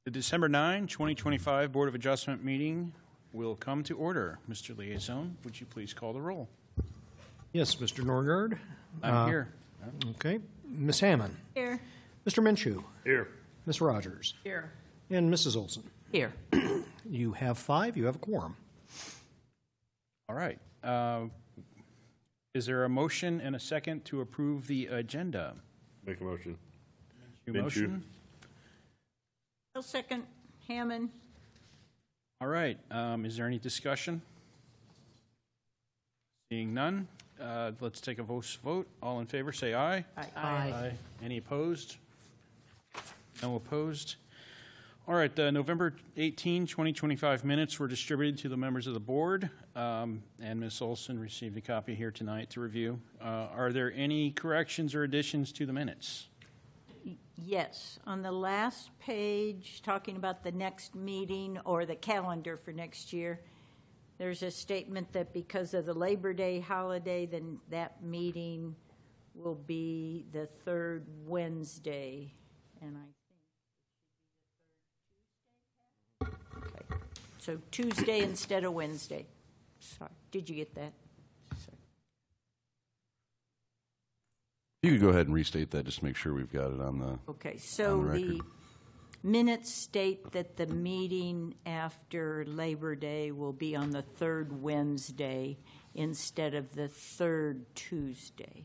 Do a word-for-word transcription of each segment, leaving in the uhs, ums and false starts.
The December ninth, twenty twenty-five Board of Adjustment meeting will come to order. Mister Liaison, would you please call the roll? Yes, Mister Norgard. I'm Uh, here. Okay. Miz Hammond. Here. Mister Minshew. Here. Miz Rogers. Here. And Missus Olson. Here. You have five. You have a quorum. All right. Uh, Is there a motion and a second to approve the agenda? Make a motion. Your Minshew. motion? I'll second. Hammond. All right. Um, Is there any discussion? Seeing none, uh, let's take a voice vote. All in favor, say aye. Aye. Any opposed? No opposed. All right, the November eighteenth, twenty twenty-five minutes were distributed to the members of the board, um, and Miz Olson received a copy here tonight to review. Uh, Are there any corrections or additions to the minutes? Yes. On the last page, talking about the next meeting or the calendar for next year, there's a statement that because of the Labor Day holiday, then that meeting will be the third Wednesday. And I think it should be the third Tuesday. Okay. So Tuesday instead of Wednesday. Sorry. Did you get that? Sorry. You could go ahead and restate that just to make sure we've got it on the. Okay, so on the the record. minutes state that the meeting after Labor Day will be on the third Wednesday instead of the third Tuesday.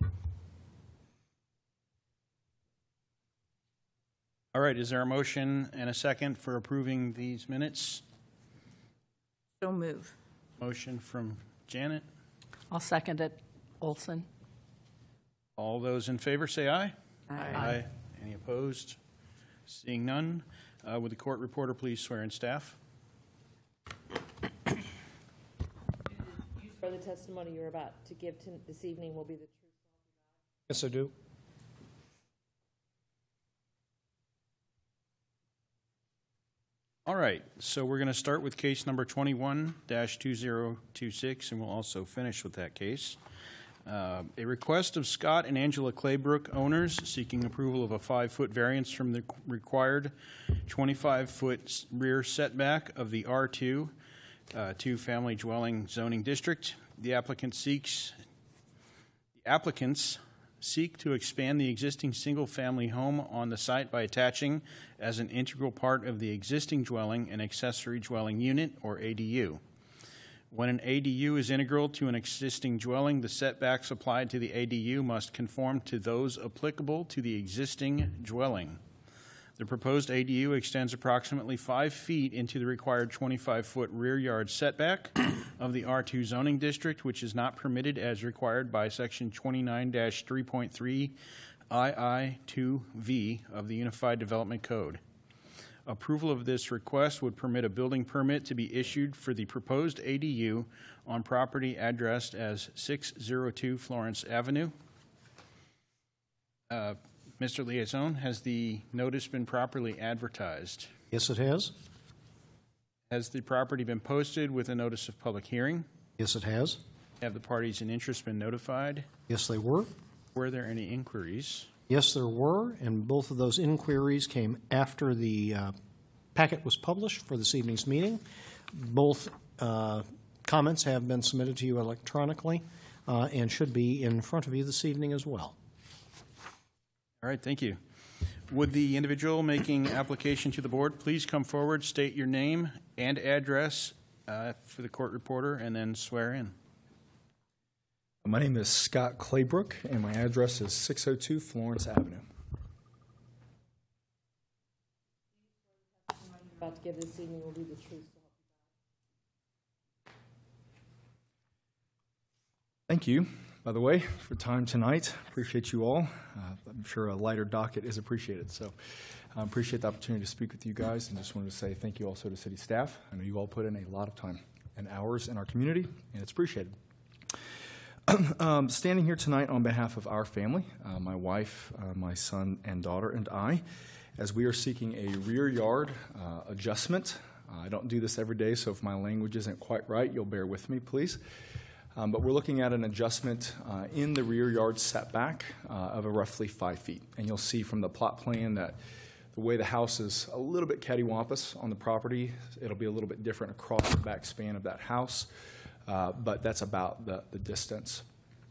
All right, is there a motion and a second for approving these minutes? So move. Motion from Janet. I'll second it. Olson. All those in favor say aye. Aye. Any opposed? Seeing none, uh, would the court reporter please swear in staff? You swear the testimony you're about to give to this evening will be the truth? Yes, I do. All right, so we're going to start with case number twenty-one dash two zero two six, and we'll also finish with that case. Uh, a request of Scott and Angela Claybrook, owners, seeking approval of a five-foot variance from the required twenty-five foot rear setback of the R two, uh, two-family dwelling zoning district. The applicant seeks, the applicants seek to expand the existing single-family home on the site by attaching, as an integral part of the existing dwelling, an accessory dwelling unit, or A D U. When an A D U is integral to an existing dwelling, the setbacks applied to the A D U must conform to those applicable to the existing dwelling. The proposed A D U extends approximately five feet into the required twenty-five foot rear yard setback of the R two zoning district, which is not permitted as required by Section twenty-nine dash three point three I I two V of the Unified Development Code. Approval of this request would permit a building permit to be issued for the proposed A D U on property addressed as six oh two Florence Avenue. Uh, Mister Liaison, has the notice been properly advertised? Yes, it has. Has the property been posted with a notice of public hearing? Yes, it has. Have the parties in interest been notified? Yes, they were. Were there any inquiries? Yes, there were, and both of those inquiries came after the uh, packet was published for this evening's meeting. Both uh, comments have been submitted to you electronically uh, and should be in front of you this evening as well. All right, thank you. Would the individual making application to the board please come forward, state your name and address uh, for the court reporter, and then swear in? My name is Scott Claybrook, and my address is six oh two Florence Avenue. The testimony you're about to give this evening will be the truth. Thank you, by the way, for time tonight. Appreciate you all. Uh, I'm sure a lighter docket is appreciated. So I appreciate the opportunity to speak with you guys, and just wanted to say thank you also to city staff. I know you all put in a lot of time and hours in our community, and it's appreciated. Um, standing here tonight on behalf of our family, uh, my wife, uh, my son and daughter, and I, as we are seeking a rear yard uh, adjustment. Uh, I don't do this every day, so if my language isn't quite right, you'll bear with me, please. Um, but we're looking at an adjustment uh, in the rear yard setback uh, of a roughly five feet. And you'll see from the plot plan that the way the house is a little bit cattywampus on the property, it'll be a little bit different across the back span of that house, uh, but that's about the, the distance.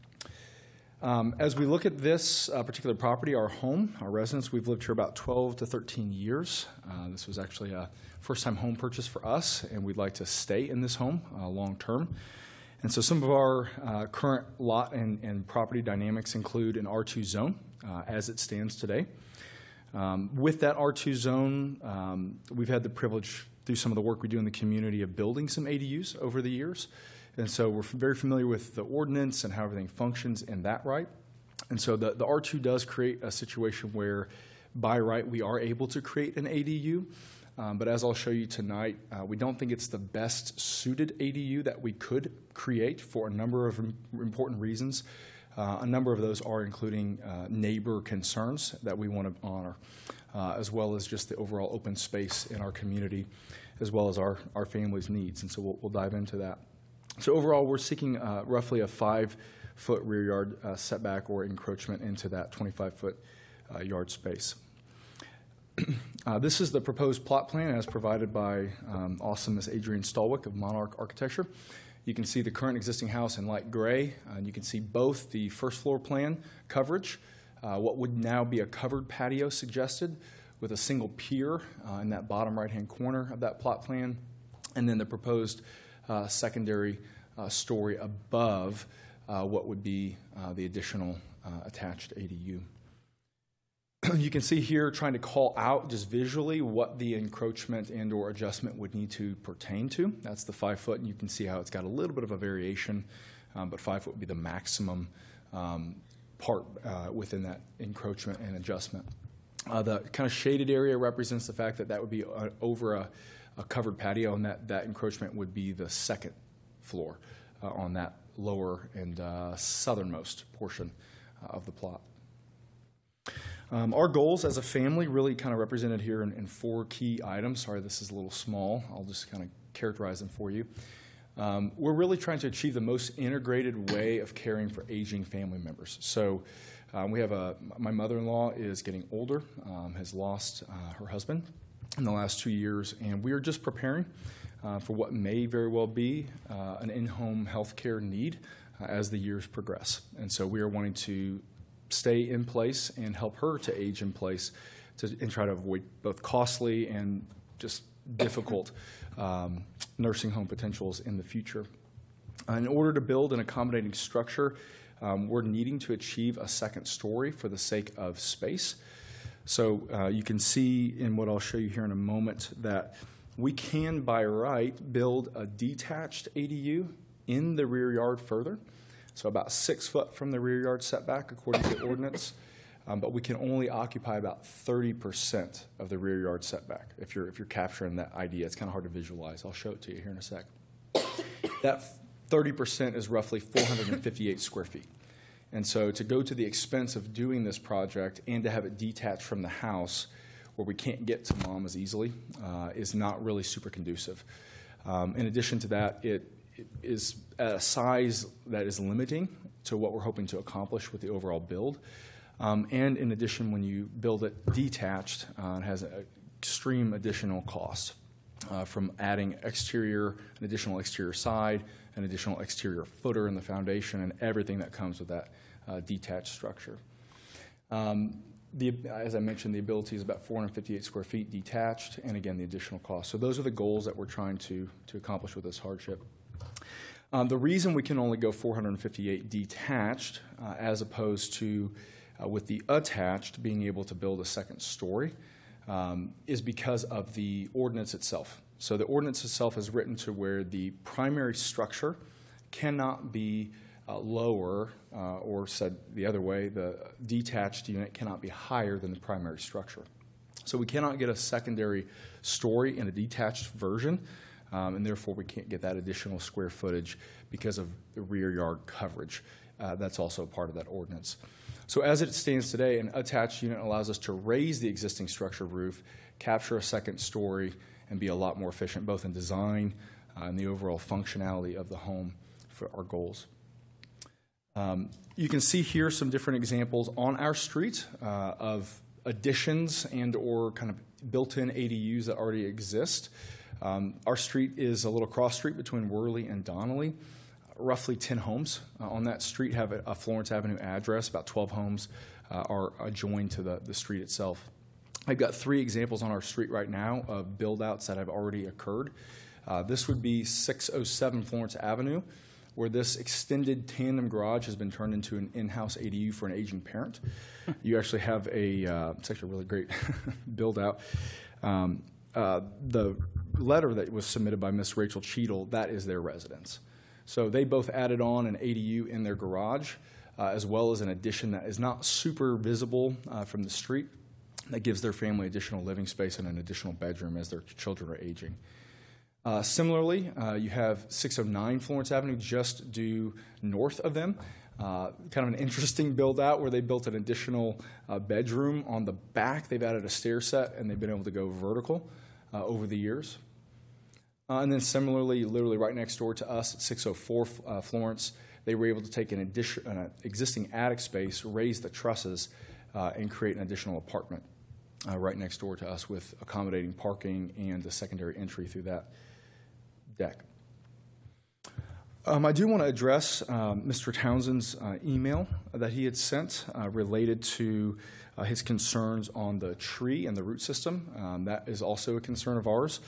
Um, as we look at this uh, particular property, our home, our residence, we've lived here about twelve to thirteen years. Uh, this was actually a first-time home purchase for us, and we'd like to stay in this home uh, long-term. And so some of our uh, current lot and, and property dynamics include an R two zone uh, as it stands today. Um, with that R two zone, um, we've had the privilege through some of the work we do in the community of building some A D Us over the years. And so we're very familiar with the ordinance and how everything functions in that right. And so the, the R two does create a situation where by right we are able to create an A D U. Um, but as I'll show you tonight, uh, we don't think it's the best suited A D U that we could create for a number of im- important reasons. Uh, a number of those are including uh, neighbor concerns that we want to honor, uh, as well as just the overall open space in our community, as well as our, our family's needs. And so we'll, we'll dive into that. So overall, we're seeking uh, roughly a five-foot rear yard uh, setback or encroachment into that twenty-five-foot uh, yard space. Uh, this is the proposed plot plan as provided by um, awesome Miss Adrienne Stallwick of Monarch Architecture. You can see the current existing house in light gray, uh, and you can see both the first floor plan coverage, uh, what would now be a covered patio suggested with a single pier uh, in that bottom right-hand corner of that plot plan, and then the proposed uh, secondary uh, story above uh, what would be uh, the additional uh, attached A D U. You can see here trying to call out just visually what the encroachment and or adjustment would need to pertain to. That's the five foot, and you can see how it's got a little bit of a variation, um, but five foot would be the maximum um, part uh, within that encroachment and adjustment. Uh, the kind of shaded area represents the fact that that would be uh, over a, a covered patio, and that, that encroachment would be the second floor uh, on that lower and uh, southernmost portion uh, of the plot. Um, our goals as a family really kind of represented here in, in four key items. Sorry, this is a little small. I'll just kind of characterize them for you. Um, we're really trying to achieve the most integrated way of caring for aging family members. So um, we have a, my mother-in-law is getting older, um, has lost uh, her husband in the last two years, and we are just preparing uh, for what may very well be uh, an in-home health care need uh, as the years progress. And so we are wanting to stay in place and help her to age in place to, and try to avoid both costly and just difficult um, nursing home potentials in the future. Uh, in order to build an accommodating structure, um, we're needing to achieve a second story for the sake of space. So uh, you can see in what I'll show you here in a moment that we can, by right, build a detached A D U in the rear yard further. So about six foot from the rear yard setback according to the ordinance, um, but we can only occupy about thirty percent of the rear yard setback. If you're if you're capturing that idea, it's kind of hard to visualize. I'll show it to you here in a sec. That thirty percent is roughly four hundred fifty-eight square feet. And so to go to the expense of doing this project and to have it detached from the house where we can't get to mom as easily uh, is not really super conducive. Um, in addition to that, it is at a size that is limiting to what we're hoping to accomplish with the overall build. Um, and in addition, when you build it detached, uh, it has an extreme additional cost uh, from adding exterior, an additional exterior side, an additional exterior footer in the foundation, and everything that comes with that uh, detached structure. Um, the, as I mentioned, the ability is about four hundred fifty-eight square feet detached, and again, the additional cost. So those are the goals that we're trying to, to accomplish with this hardship. Um, the reason we can only go four hundred fifty-eight detached uh, as opposed to uh, with the attached being able to build a second story um, is because of the ordinance itself. So the ordinance itself is written to where the primary structure cannot be uh, lower, uh, or said the other way, the detached unit cannot be higher than the primary structure. So we cannot get a secondary story in a detached version. Um, and therefore we can't get that additional square footage because of the rear yard coverage. Uh, that's also part of that ordinance. So as it stands today, an attached unit allows us to raise the existing structure roof, capture a second story, and be a lot more efficient both in design uh, and the overall functionality of the home for our goals. Um, you can see here some different examples on our street uh, of additions and/or kind of built-in A D Us that already exist. Um, our street is a little cross street between Worley and Donnelly. Roughly ten homes uh, on that street have a, a Florence Avenue address. About twelve homes uh, are adjoined to the, the street itself. I've got three examples on our street right now of build-outs that have already occurred. Uh, this would be six oh seven Florence Avenue, where this extended tandem garage has been turned into an in-house A D U for an aging parent. You actually have a, uh, it's actually a really great build-out. Um, uh, the letter that was submitted by Miss Rachel Cheadle, that is their residence. So they both added on an A D U in their garage, uh, as well as an addition that is not super visible uh, from the street. That gives their family additional living space and an additional bedroom as their children are aging. Uh, similarly, uh, you have six oh nine Florence Avenue just due north of them. Uh, kind of an interesting build out where they built an additional uh, bedroom on the back. They've added a stair set and they've been able to go vertical uh, over the years. Uh, and then similarly, literally right next door to us at six oh four uh, Florence, they were able to take an addition, an existing attic space, raise the trusses, uh, and create an additional apartment uh, right next door to us with accommodating parking and a secondary entry through that deck. Um, I do want to address um, Mister Townsend's uh, email that he had sent uh, related to uh, his concerns on the tree and the root system. Um, that is also a concern of ours.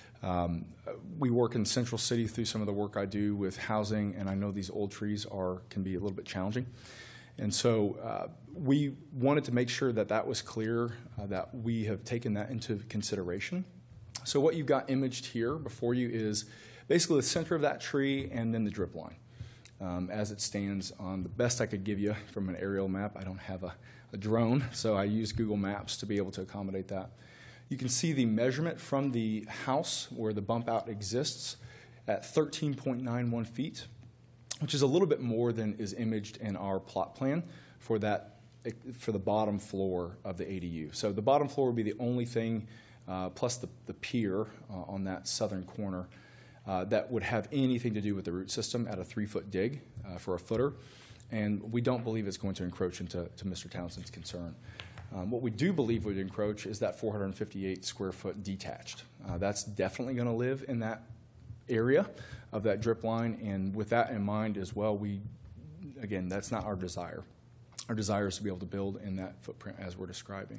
Um, we work in Central City through some of the work I do with housing, and I know these old trees are can be a little bit challenging. And so uh, we wanted to make sure that that was clear, uh, that we have taken that into consideration. So what you've got imaged here before you is basically the center of that tree and then the drip line um, as it stands on the best I could give you from an aerial map. I don't have a, a drone, so I use Google Maps to be able to accommodate that. You can see the measurement from the house where the bump out exists at thirteen point nine one feet, which is a little bit more than is imaged in our plot plan for that for the bottom floor of the A D U. So the bottom floor would be the only thing, uh, plus the, the pier uh, on that southern corner, uh, that would have anything to do with the root system at a three-foot dig uh, for a footer. And we don't believe it's going to encroach into to Mister Townsend's concern. Um, what we do believe would encroach is that four hundred fifty-eight square foot detached. Uh, that's definitely going to live in that area of that drip line, and with that in mind as well, we, again, that's not our desire. Our desire is to be able to build in that footprint as we're describing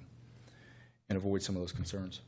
and avoid some of those concerns.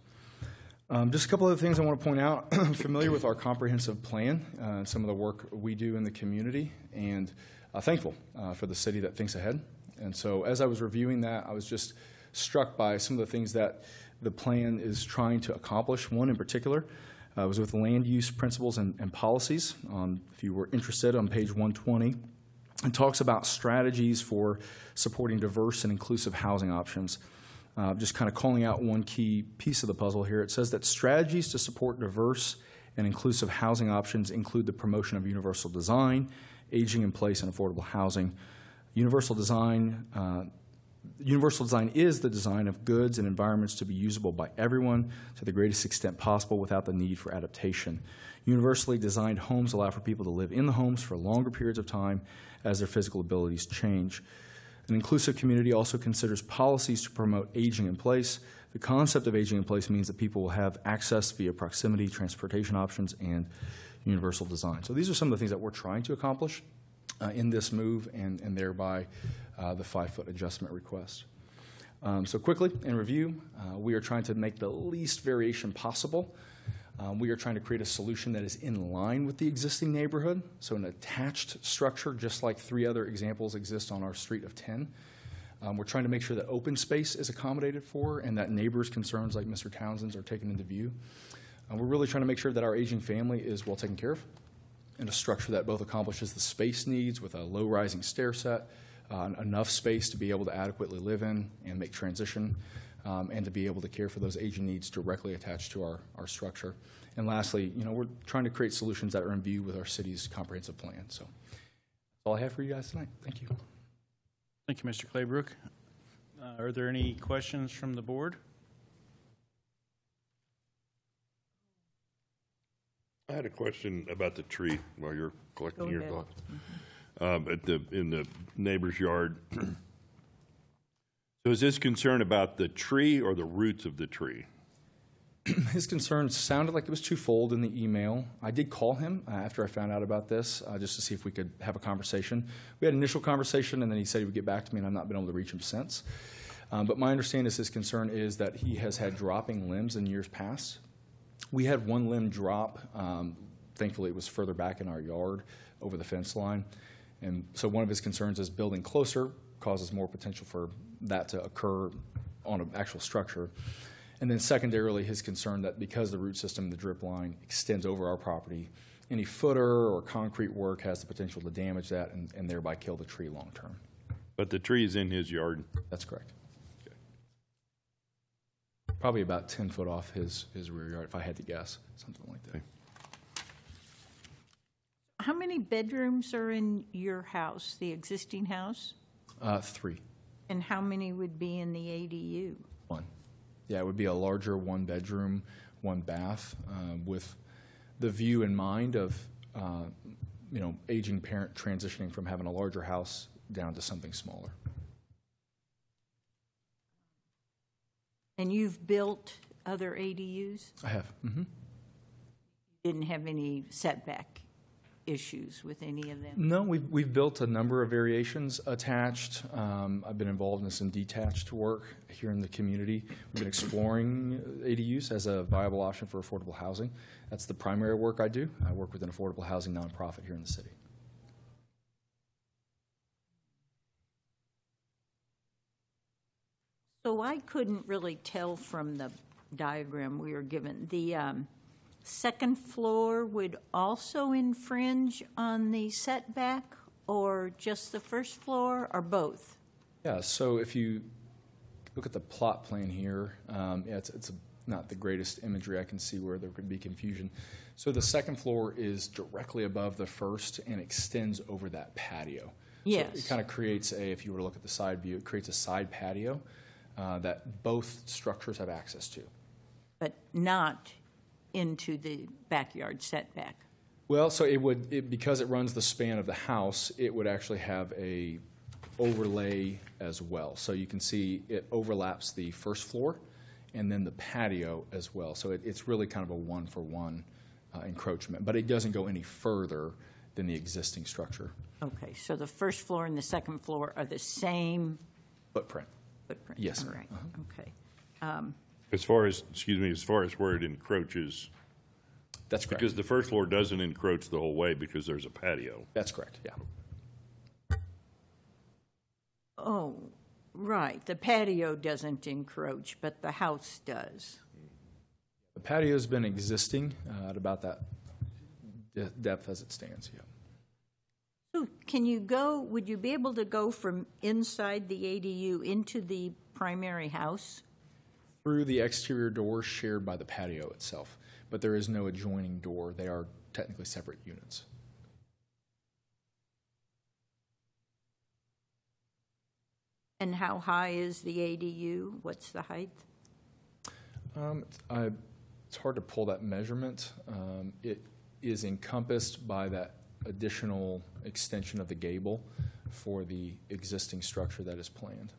Um, just a couple other things I want to point out. I'm familiar with our comprehensive plan uh, and some of the work we do in the community, and uh, thankful uh, for the city that thinks ahead. And so as I was reviewing that, I was just struck by some of the things that the plan is trying to accomplish. One in particular uh, was with land use principles and, and policies. Um, if you were interested, on page one twenty, it talks about strategies for supporting diverse and inclusive housing options. Uh, just kind of calling out one key piece of the puzzle here. It says that strategies to support diverse and inclusive housing options include the promotion of universal design, aging in place, and affordable housing. Universal design, uh, universal design is the design of goods and environments to be usable by everyone to the greatest extent possible without the need for adaptation. Universally designed homes allow for people to live in the homes for longer periods of time as their physical abilities change. An inclusive community also considers policies to promote aging in place. The concept of aging in place means that people will have access via proximity, transportation options, and universal design. So these are some of the things that we're trying to accomplish Uh, in this move, and, and thereby uh, the five-foot adjustment request. Um, so quickly, in review, uh, we are trying to make the least variation possible. Um, we are trying to create a solution that is in line with the existing neighborhood, so an attached structure, just like three other examples exist on our street of ten. Um, we're trying to make sure that open space is accommodated for and that neighbors' concerns like Mister Townsend's are taken into view. Uh, we're really trying to make sure that our aging family is well taken care of, and a structure that both accomplishes the space needs with a low-rising stair set, uh, enough space to be able to adequately live in and make transition, um, and to be able to care for those aging needs directly attached to our, our structure. And lastly, you know, we're trying to create solutions that are in view with our city's comprehensive plan. So that's all I have for you guys tonight. Thank you. Thank you, Mister Claybrook. Uh, are there any questions from the board? I had a question about the tree while you're collecting Go your ahead. thoughts. Um, at the in the neighbor's yard. So is this concern about the tree or the roots of the tree? His concern sounded like it was twofold in the email. I did call him uh, after I found out about this, uh, just to see if we could have a conversation. We had an initial conversation, and then he said he would get back to me, and I've not been able to reach him since. Um, but my understanding is his concern is that he has had dropping limbs in years past. We had one limb drop. Um, thankfully, it was further back in our yard over the fence line. And so one of his concerns is building closer causes more potential for that to occur on an actual structure. And then secondarily, his concern that because the root system and the drip line extends over our property, any footer or concrete work has the potential to damage that and, and thereby kill the tree long term. But the tree is in his yard. That's correct. Probably about ten foot off his, his rear yard, if I had to guess, something like that. Okay. How many bedrooms are in your house, the existing house? Uh, three, And how many would be in the A D U? one. Yeah, it would be a larger one bedroom, one bath, uh, with the view in mind of, uh, you know, aging parent transitioning from having a larger house down to something smaller. And you've built other A D Us? I have. Mm-hmm. Didn't have any setback issues with any of them? No, we've, we've built a number of variations attached. Um, I've been involved in some detached work here in the community. We've been exploring A D Us as a viable option for affordable housing. That's the primary work I do. I work with an affordable housing nonprofit here in the city. So I couldn't really tell from the diagram we were given. The um, second floor would also infringe on the setback, or just the first floor, or both? Yeah, so if you look at the plot plan here, um, yeah, it's, it's a, not the greatest imagery. I can see where there could be confusion. So the second floor is directly above the first and extends over that patio. Yes. So it kind of creates a, if you were to look at the side view, it creates a side patio uh, that both structures have access to. But not into the backyard setback? Well, so it would, it, because it runs the span of the house, it would actually have a overlay as well. So you can see it overlaps the first floor and then the patio as well. So it, it's really kind of a one-for-one uh, encroachment, but it doesn't go any further than the existing structure Okay, so the first floor and the second floor are the same footprint. footprint? Yes, All ma'am. right, Uh-huh. okay. As far as, excuse me, as far as where it encroaches, That's correct. because the first floor doesn't encroach the whole way because there's a patio. That's correct, yeah. Oh, right, the patio doesn't encroach, but the house does. The patio's been existing uh, at about that de- depth as it stands, yeah. So can you go, would you be able to go from inside the A D U into the primary house? Through the exterior door shared by the patio itself, but there is no adjoining door. They are technically separate units. And how high is the A D U? What's the height? Um, I, it's hard to pull that measurement. Um, it is encompassed by that additional extension of the gable for the existing structure that is planned.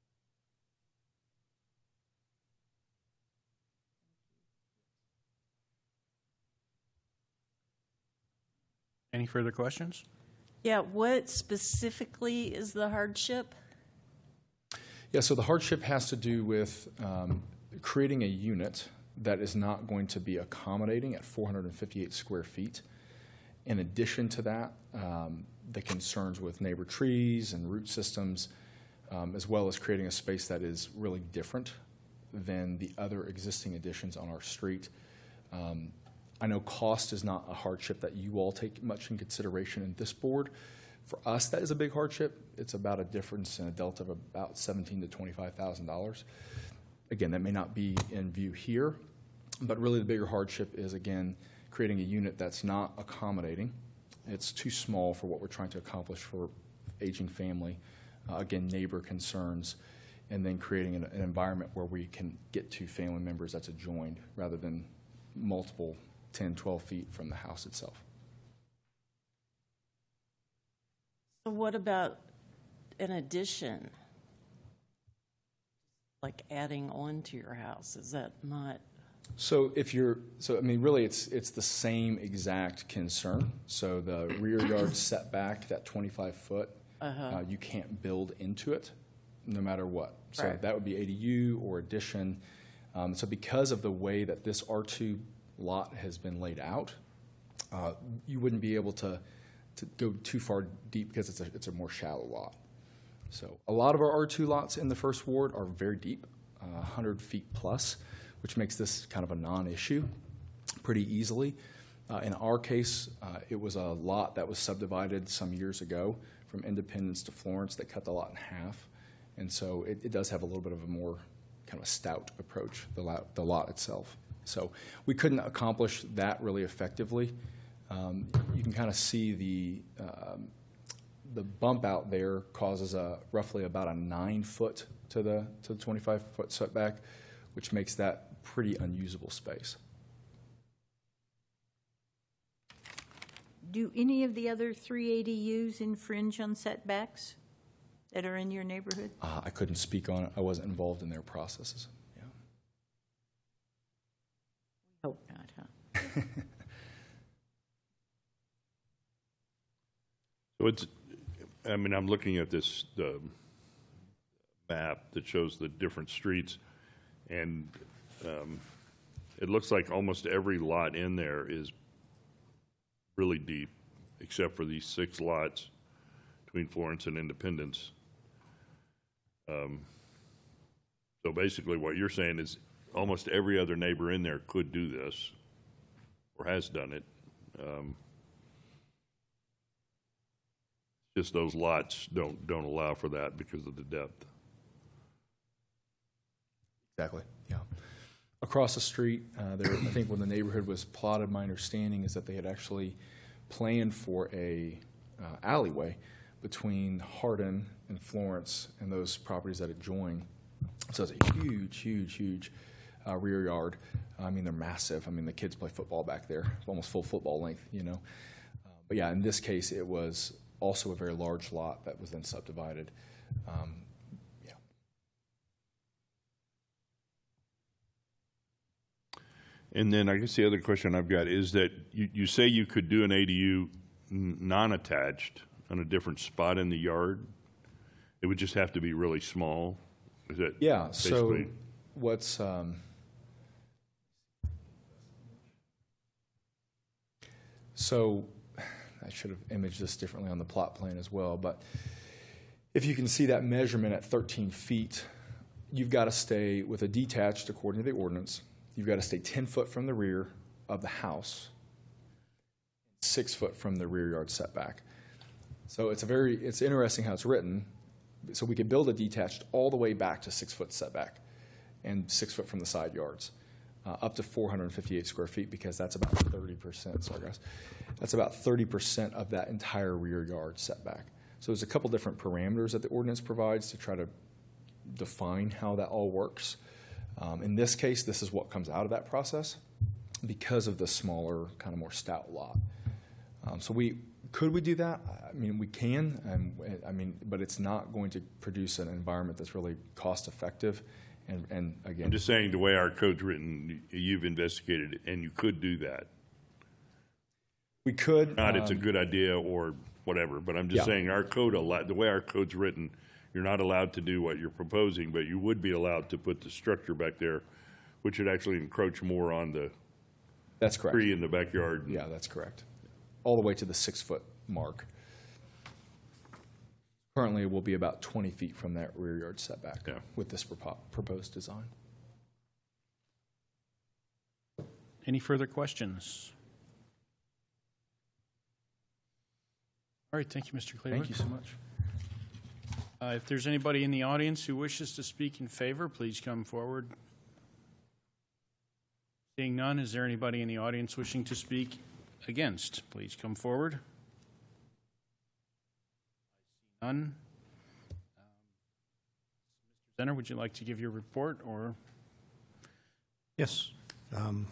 Any further questions? Yeah, what specifically is the hardship? Yeah, so the hardship has to do with um, creating a unit that is not going to be accommodating at four hundred fifty-eight square feet. In addition to that, um, the concerns with neighbor trees and root systems, um, as well as creating a space that is really different than the other existing additions on our street. Um, I know cost is not a hardship that you all take much in consideration in this board. For us, that is a big hardship. It's about a difference in a delta of about seventeen to twenty-five thousand dollars. Again, that may not be in view here, but really the bigger hardship is, again, creating a unit that's not accommodating. It's too small for what we're trying to accomplish for aging family. Uh, again, neighbor concerns, and then creating an, an environment where we can get to family members that's adjoined rather than multiple ten, twelve feet from the house itself. So what about an addition? like adding on to your house? Is that not? So if you're, so I mean, really, it's it's the same exact concern. So the rear yard setback, that twenty-five foot, uh, you can't build into it, no matter what. So Right. that would be A D U or addition. Um, so because of the way that this R two lot has been laid out, uh, you wouldn't be able to to go too far deep because it's a it's a more shallow lot. So a lot of our R two lots in the first ward are very deep, uh, one hundred feet plus, which makes this kind of a non-issue pretty easily. Uh, in our case, uh, it was a lot that was subdivided some years ago from Independence to Florence that cut the lot in half. And so it, it does have a little bit of a more kind of a stout approach, the lot, the lot itself. So we couldn't accomplish that really effectively. Um, you can kind of see the um, the bump out there causes a roughly about a nine foot to the to the twenty-five foot setback, which makes that pretty unusable space. Do any of the other three A D Us infringe on setbacks that are in your neighborhood? Uh, I couldn't speak on it. I wasn't involved in their processes. Yeah. Hope not, huh? So it's, I mean, I'm looking at this, the map that shows the different streets, and um, it looks like almost every lot in there is really deep, except for these six lots between Florence and Independence. Um, so basically what you're saying is almost every other neighbor in there could do this, or has done it. Um, just those lots don't, don't allow for that because of the depth. Exactly. Yeah. Across the street, uh, there, I think when the neighborhood was plotted, my understanding is that they had actually planned for a uh, alleyway between Hardin and Florence and those properties that adjoin. So it's a huge, huge, huge uh, rear yard. I mean, they're massive. I mean, the kids play football back there, almost full football length, you know. Uh, but yeah, in this case, it was also a very large lot that was then subdivided. Um, yeah. And then I guess the other question I've got is that you, you say you could do an A D U n- non-attached on a different spot in the yard. It would just have to be really small. Is that Yeah, so basically- what's, um, so I should have imaged this differently on the plot plan as well, but if you can see that measurement at thirteen feet, you've got to stay with a detached according to the ordinance. You've got to stay ten foot from the rear of the house, six foot from the rear yard setback. So it's a very, it's interesting how it's written. So we could build a detached all the way back to six foot setback and six foot from the side yards, uh, up to four hundred fifty-eight square feet, because that's about thirty percent, sorry guys, that's about thirty percent of that entire rear yard setback. So there's a couple different parameters that the ordinance provides to try to define how that all works. Um, in this case, this is what comes out of that process because of the smaller, kind of more stout lot. Um, so we, could we do that? I mean, we can, and I mean, but it's not going to produce an environment that's really cost effective. And, and again, I'm just saying the way our code's written, you've investigated it, and you could do that. we could. Not it's a um, good idea or whatever, but I'm just Yeah. saying our code, allo- the way our code's written, you're not allowed to do what you're proposing, but you would be allowed to put the structure back there, which would actually encroach more on the That's correct. tree in the backyard. Yeah, that's correct. All the way to the six-foot mark. Currently, it will be about twenty feet from that rear yard setback Yeah. with this propo- proposed design. Any further questions? All right, thank you, Mister Claybrook. Thank you so much. Uh, If there's anybody in the audience who wishes to speak in favor, please come forward. Seeing none, is there anybody in the audience wishing to speak against? Please come forward. None. Um, Mister Zenner, would you like to give your report, or? Yes. Um,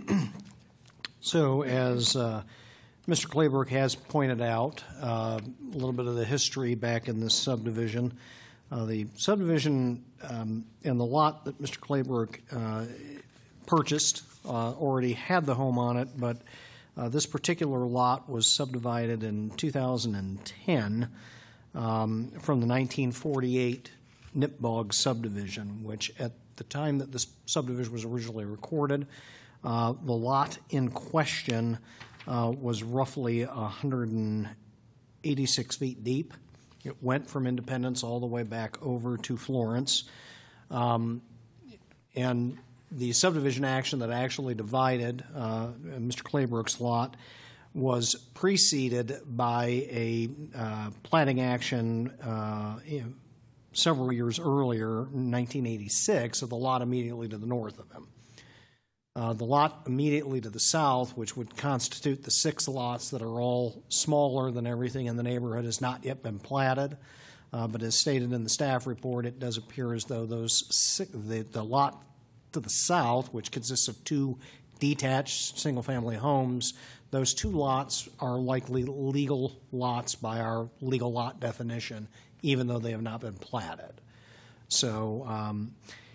So as uh, Mister Claybrook has pointed out, uh, a little bit of the history back in this subdivision. Uh, The subdivision um, and the lot that Mister Clayburg uh, purchased uh, already had the home on it, but uh, this particular lot was subdivided in two thousand ten um, from the nineteen forty-eight Nipbog subdivision, which at the time that this subdivision was originally recorded, uh, the lot in question uh, was roughly one hundred eighty-six feet deep. It went from Independence all the way back over to Florence. Um, and the subdivision action that actually divided uh, Mister Clayburg's lot was preceded by a uh, planning action uh, several years earlier, nineteen eighty-six, of the lot immediately to the north of him. Uh, the lot immediately to the south, which would constitute the six lots that are all smaller than everything in the neighborhood, has not yet been platted. Uh, but as stated in the staff report, it does appear as though those six, the, the lot to the south, which consists of two detached single-family homes, those two lots are likely legal lots by our legal lot definition, even though they have not been platted. So um,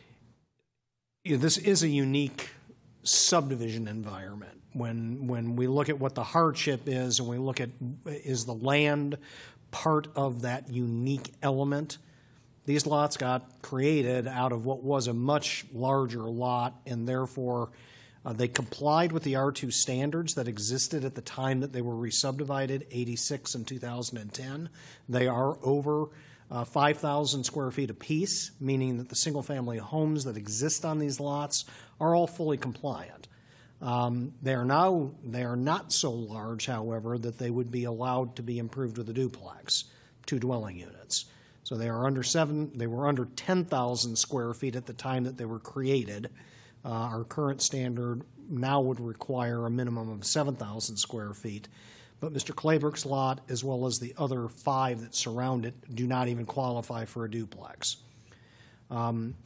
you know, this is a unique subdivision environment. When when we look at what the hardship is and we look at is the land part of that unique element, these lots got created out of what was a much larger lot, and therefore uh, they complied with the R two standards that existed at the time that they were re-subdivided, eighty-six and two thousand ten. They are over uh, five thousand square feet apiece, meaning that the single-family homes that exist on these lots are all fully compliant. Um, they are now they are not so large, however, that they would be allowed to be improved with a duplex, two dwelling units. So they are under seven. They were under ten thousand square feet at the time that they were created. Uh, our current standard now would require a minimum of seven thousand square feet. But Mister Clayburg's lot, as well as the other five that surround it, do not even qualify for a duplex. Um,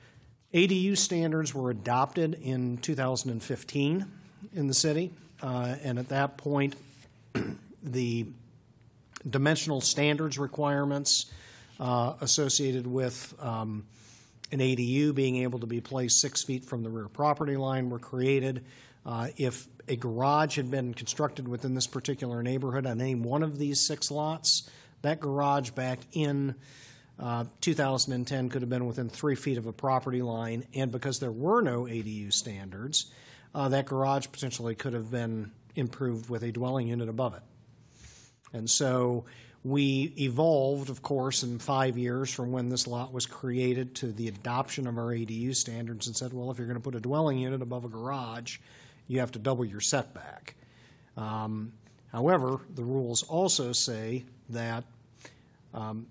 A D U standards were adopted in two thousand fifteen in the city, uh, and at that point, the dimensional standards requirements uh, associated with um, an A D U being able to be placed six feet from the rear property line were created. Uh, if a garage had been constructed within this particular neighborhood on any one of these six lots, that garage back in Uh, two thousand ten could have been within three feet of a property line, and because there were no A D U standards, uh, that garage potentially could have been improved with a dwelling unit above it. And so we evolved, of course, in five years from when this lot was created to the adoption of our A D U standards and said, well, if you're going to put a dwelling unit above a garage, you have to double your setback. Um, however, the rules also say that um,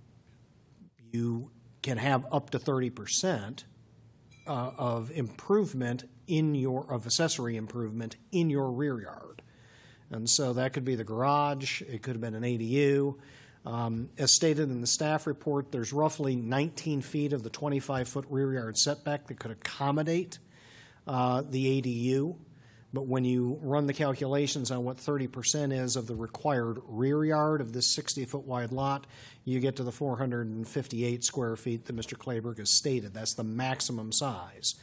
you can have up to thirty percent uh, of improvement in your, of accessory improvement in your rear yard. And so that could be the garage, it could have been an A D U. Um, as stated in the staff report, there's roughly nineteen feet of the twenty-five foot rear yard setback that could accommodate uh, the A D U. But when you run the calculations on what thirty percent is of the required rear yard of this sixty foot wide lot, you get to the four hundred fifty-eight square feet that Mister Clayburg has stated. That's the maximum size.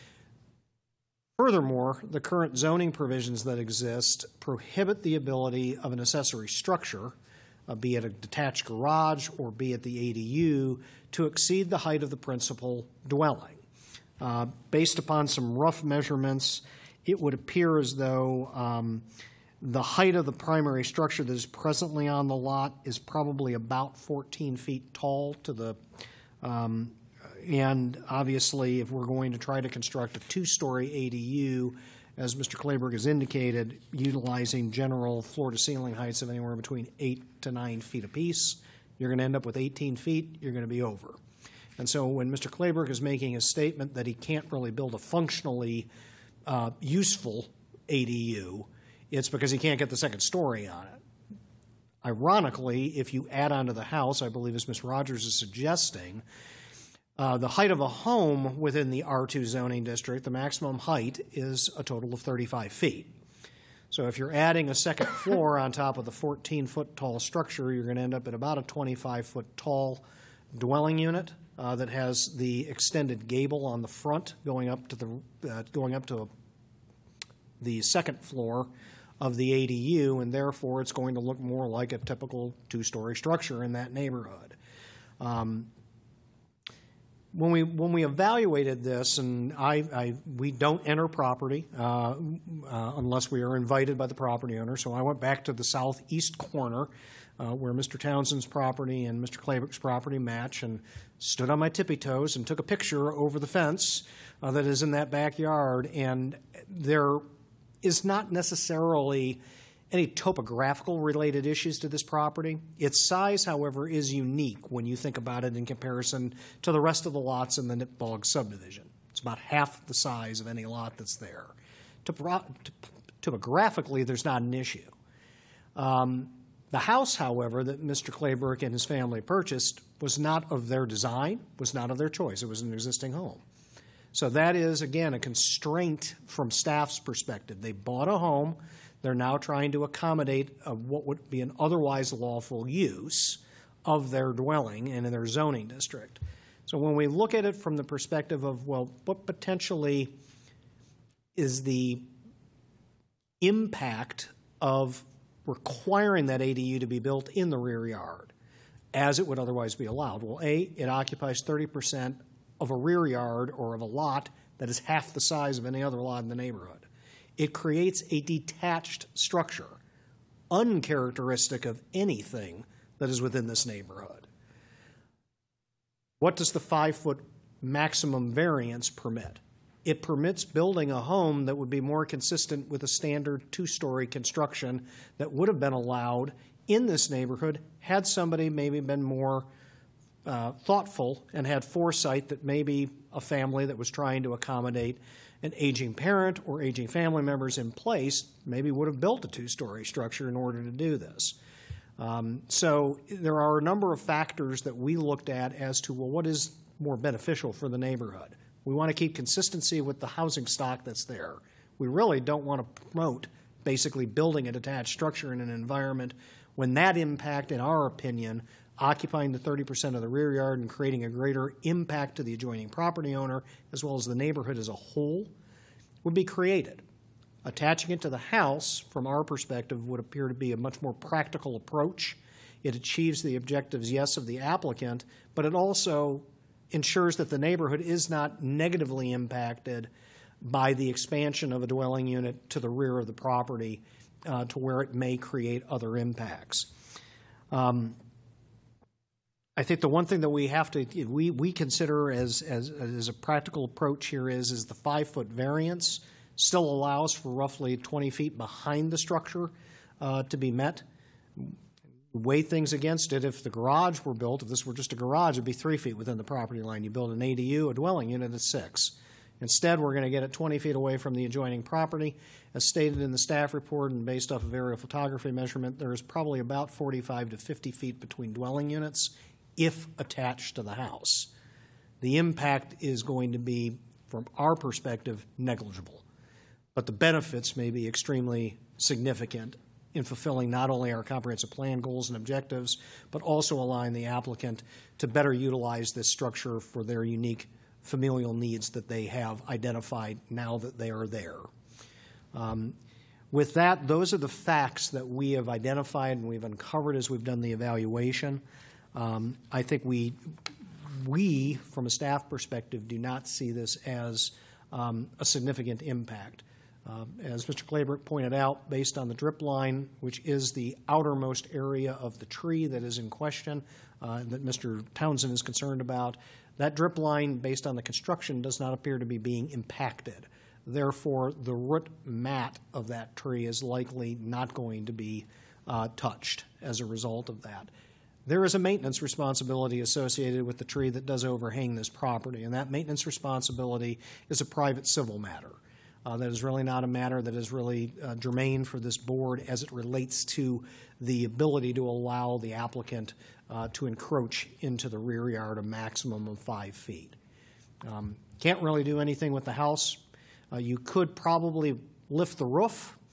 Furthermore, the current zoning provisions that exist prohibit the ability of an accessory structure, uh, be it a detached garage or be it the A D U, to exceed the height of the principal dwelling. Uh, based upon some rough measurements, it would appear as though um, the height of the primary structure that is presently on the lot is probably about fourteen feet tall to the, um, and obviously if we're going to try to construct a two-story A D U, as Mister Clayburg has indicated, utilizing general floor-to-ceiling heights of anywhere between eight to nine feet apiece, you're going to end up with eighteen feet, you're going to be over. And so when Mister Clayburg is making a statement that he can't really build a functionally Uh, useful A D U, it's because he can't get the second story on it. Ironically, if you add onto the house, I believe as Miz Rogers is suggesting, uh, the height of a home within the R two zoning district, the maximum height is a total of thirty-five feet. So if you're adding a second floor on top of the fourteen foot tall structure, you're going to end up at about a twenty-five foot tall dwelling unit uh, that has the extended gable on the front going up to the uh, going up to the second floor of the A D U, and therefore it's going to look more like a typical two-story structure in that neighborhood. Um, When we when we evaluated this, and I, I we don't enter property uh, uh, unless we are invited by the property owner. So I went back to the southeast corner uh, where Mister Townsend's property and Mister Claybrick's property match, and stood on my tippy toes and took a picture over the fence uh, that is in that backyard. And there is not necessarily any topographical related issues to this property. Its size, however, is unique when you think about it in comparison to the rest of the lots in the Nipbog subdivision. It's about half the size of any lot that's there. Topo- topographically, there's not an issue. Um, the house, however, that Mister Claybrick and his family purchased was not of their design, was not of their choice. It was an existing home. So that is, again, a constraint from staff's perspective. They bought a home. They're now trying to accommodate uh, what would be an otherwise lawful use of their dwelling and in their zoning district. So when we look at it from the perspective of, well, what potentially is the impact of requiring that A D U to be built in the rear yard as it would otherwise be allowed? Well, A, it occupies thirty percent of a rear yard or of a lot that is half the size of any other lot in the neighborhood. It creates a detached structure, uncharacteristic of anything that is within this neighborhood. What does the five-foot maximum variance permit? It permits building a home that would be more consistent with a standard two-story construction that would have been allowed in this neighborhood had somebody maybe been more uh, thoughtful and had foresight that maybe a family that was trying to accommodate an aging parent or aging family members in place maybe would have built a two-story structure in order to do this. Um, so there are a number of factors that we looked at as to, well, what is more beneficial for the neighborhood? We want to keep consistency with the housing stock that's there. We really don't want to promote basically building a detached structure in an environment when that impact, in our opinion, occupying the thirty percent of the rear yard and creating a greater impact to the adjoining property owner as well as the neighborhood as a whole would be created. Attaching it to the house, from our perspective, would appear to be a much more practical approach. It achieves the objectives, yes, of the applicant, but it also ensures that the neighborhood is not negatively impacted by the expansion of a dwelling unit to the rear of the property uh, to where it may create other impacts. Um, I think the one thing that we have to we we consider as as as a practical approach here is is the five foot variance still allows for roughly twenty feet behind the structure uh, to be met. Weigh things against it. If the garage were built, if this were just a garage, it'd be three feet within the property line. You build an A D U, a dwelling unit, at six. Instead, we're going to get it twenty feet away from the adjoining property. As stated in the staff report and based off of aerial photography measurement, there is probably about forty-five to fifty feet between dwelling units if attached to the house. The impact is going to be, from our perspective, negligible. But the benefits may be extremely significant in fulfilling not only our comprehensive plan goals and objectives, but also align the applicant to better utilize this structure for their unique familial needs that they have identified now that they are there. Um, with that, those are the facts that we have identified and we've uncovered as we've done the evaluation. Um, I think we, we, from a staff perspective, do not see this as um, a significant impact. Uh, as Mister Claybrick pointed out, based on the drip line, which is the outermost area of the tree that is in question, uh, that Mister Townsend is concerned about, that drip line, based on the construction, does not appear to be being impacted. Therefore, the root mat of that tree is likely not going to be uh, touched as a result of that. There is a maintenance responsibility associated with the tree that does overhang this property, and that maintenance responsibility is a private civil matter. Uh, that is really not a matter that is really uh, germane for this board as it relates to the ability to allow the applicant uh, to encroach into the rear yard a maximum of five feet. Um, can't really do anything with the house. Uh, you could probably lift the roof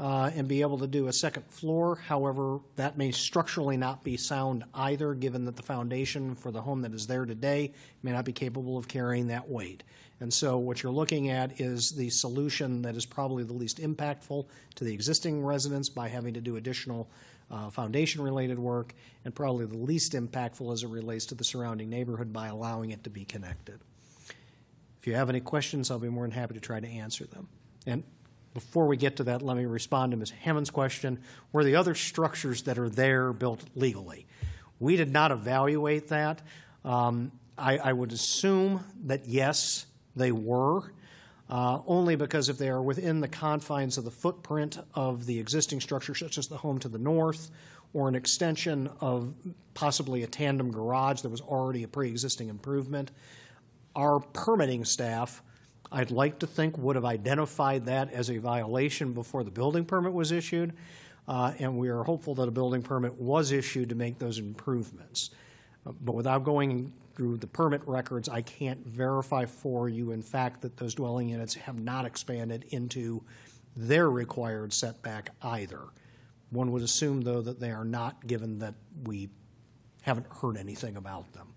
uh, and be able to do a second floor. However, that may structurally not be sound either, given that the foundation for the home that is there today may not be capable of carrying that weight. And so what you're looking at is the solution that is probably the least impactful to the existing residents by having to do additional uh, foundation-related work, and probably the least impactful as it relates to the surrounding neighborhood by allowing it to be connected. If you have any questions, I'll be more than happy to try to answer them. And before we get to that, let me respond to Miz Hammond's question. Were the other structures that are there built legally? We did not evaluate that. Um, I, I would assume that yes, they were, uh, only because if they are within the confines of the footprint of the existing structure, such as the home to the north, or an extension of possibly a tandem garage that was already a pre-existing improvement, our permitting staff, I'd like to think, would have identified that as a violation before the building permit was issued, uh, and we are hopeful that a building permit was issued to make those improvements. Uh, but without going through the permit records, I can't verify for you, in fact, that those dwelling units have not expanded into their required setback either. One would assume, though, that they are not, given that we haven't heard anything about them.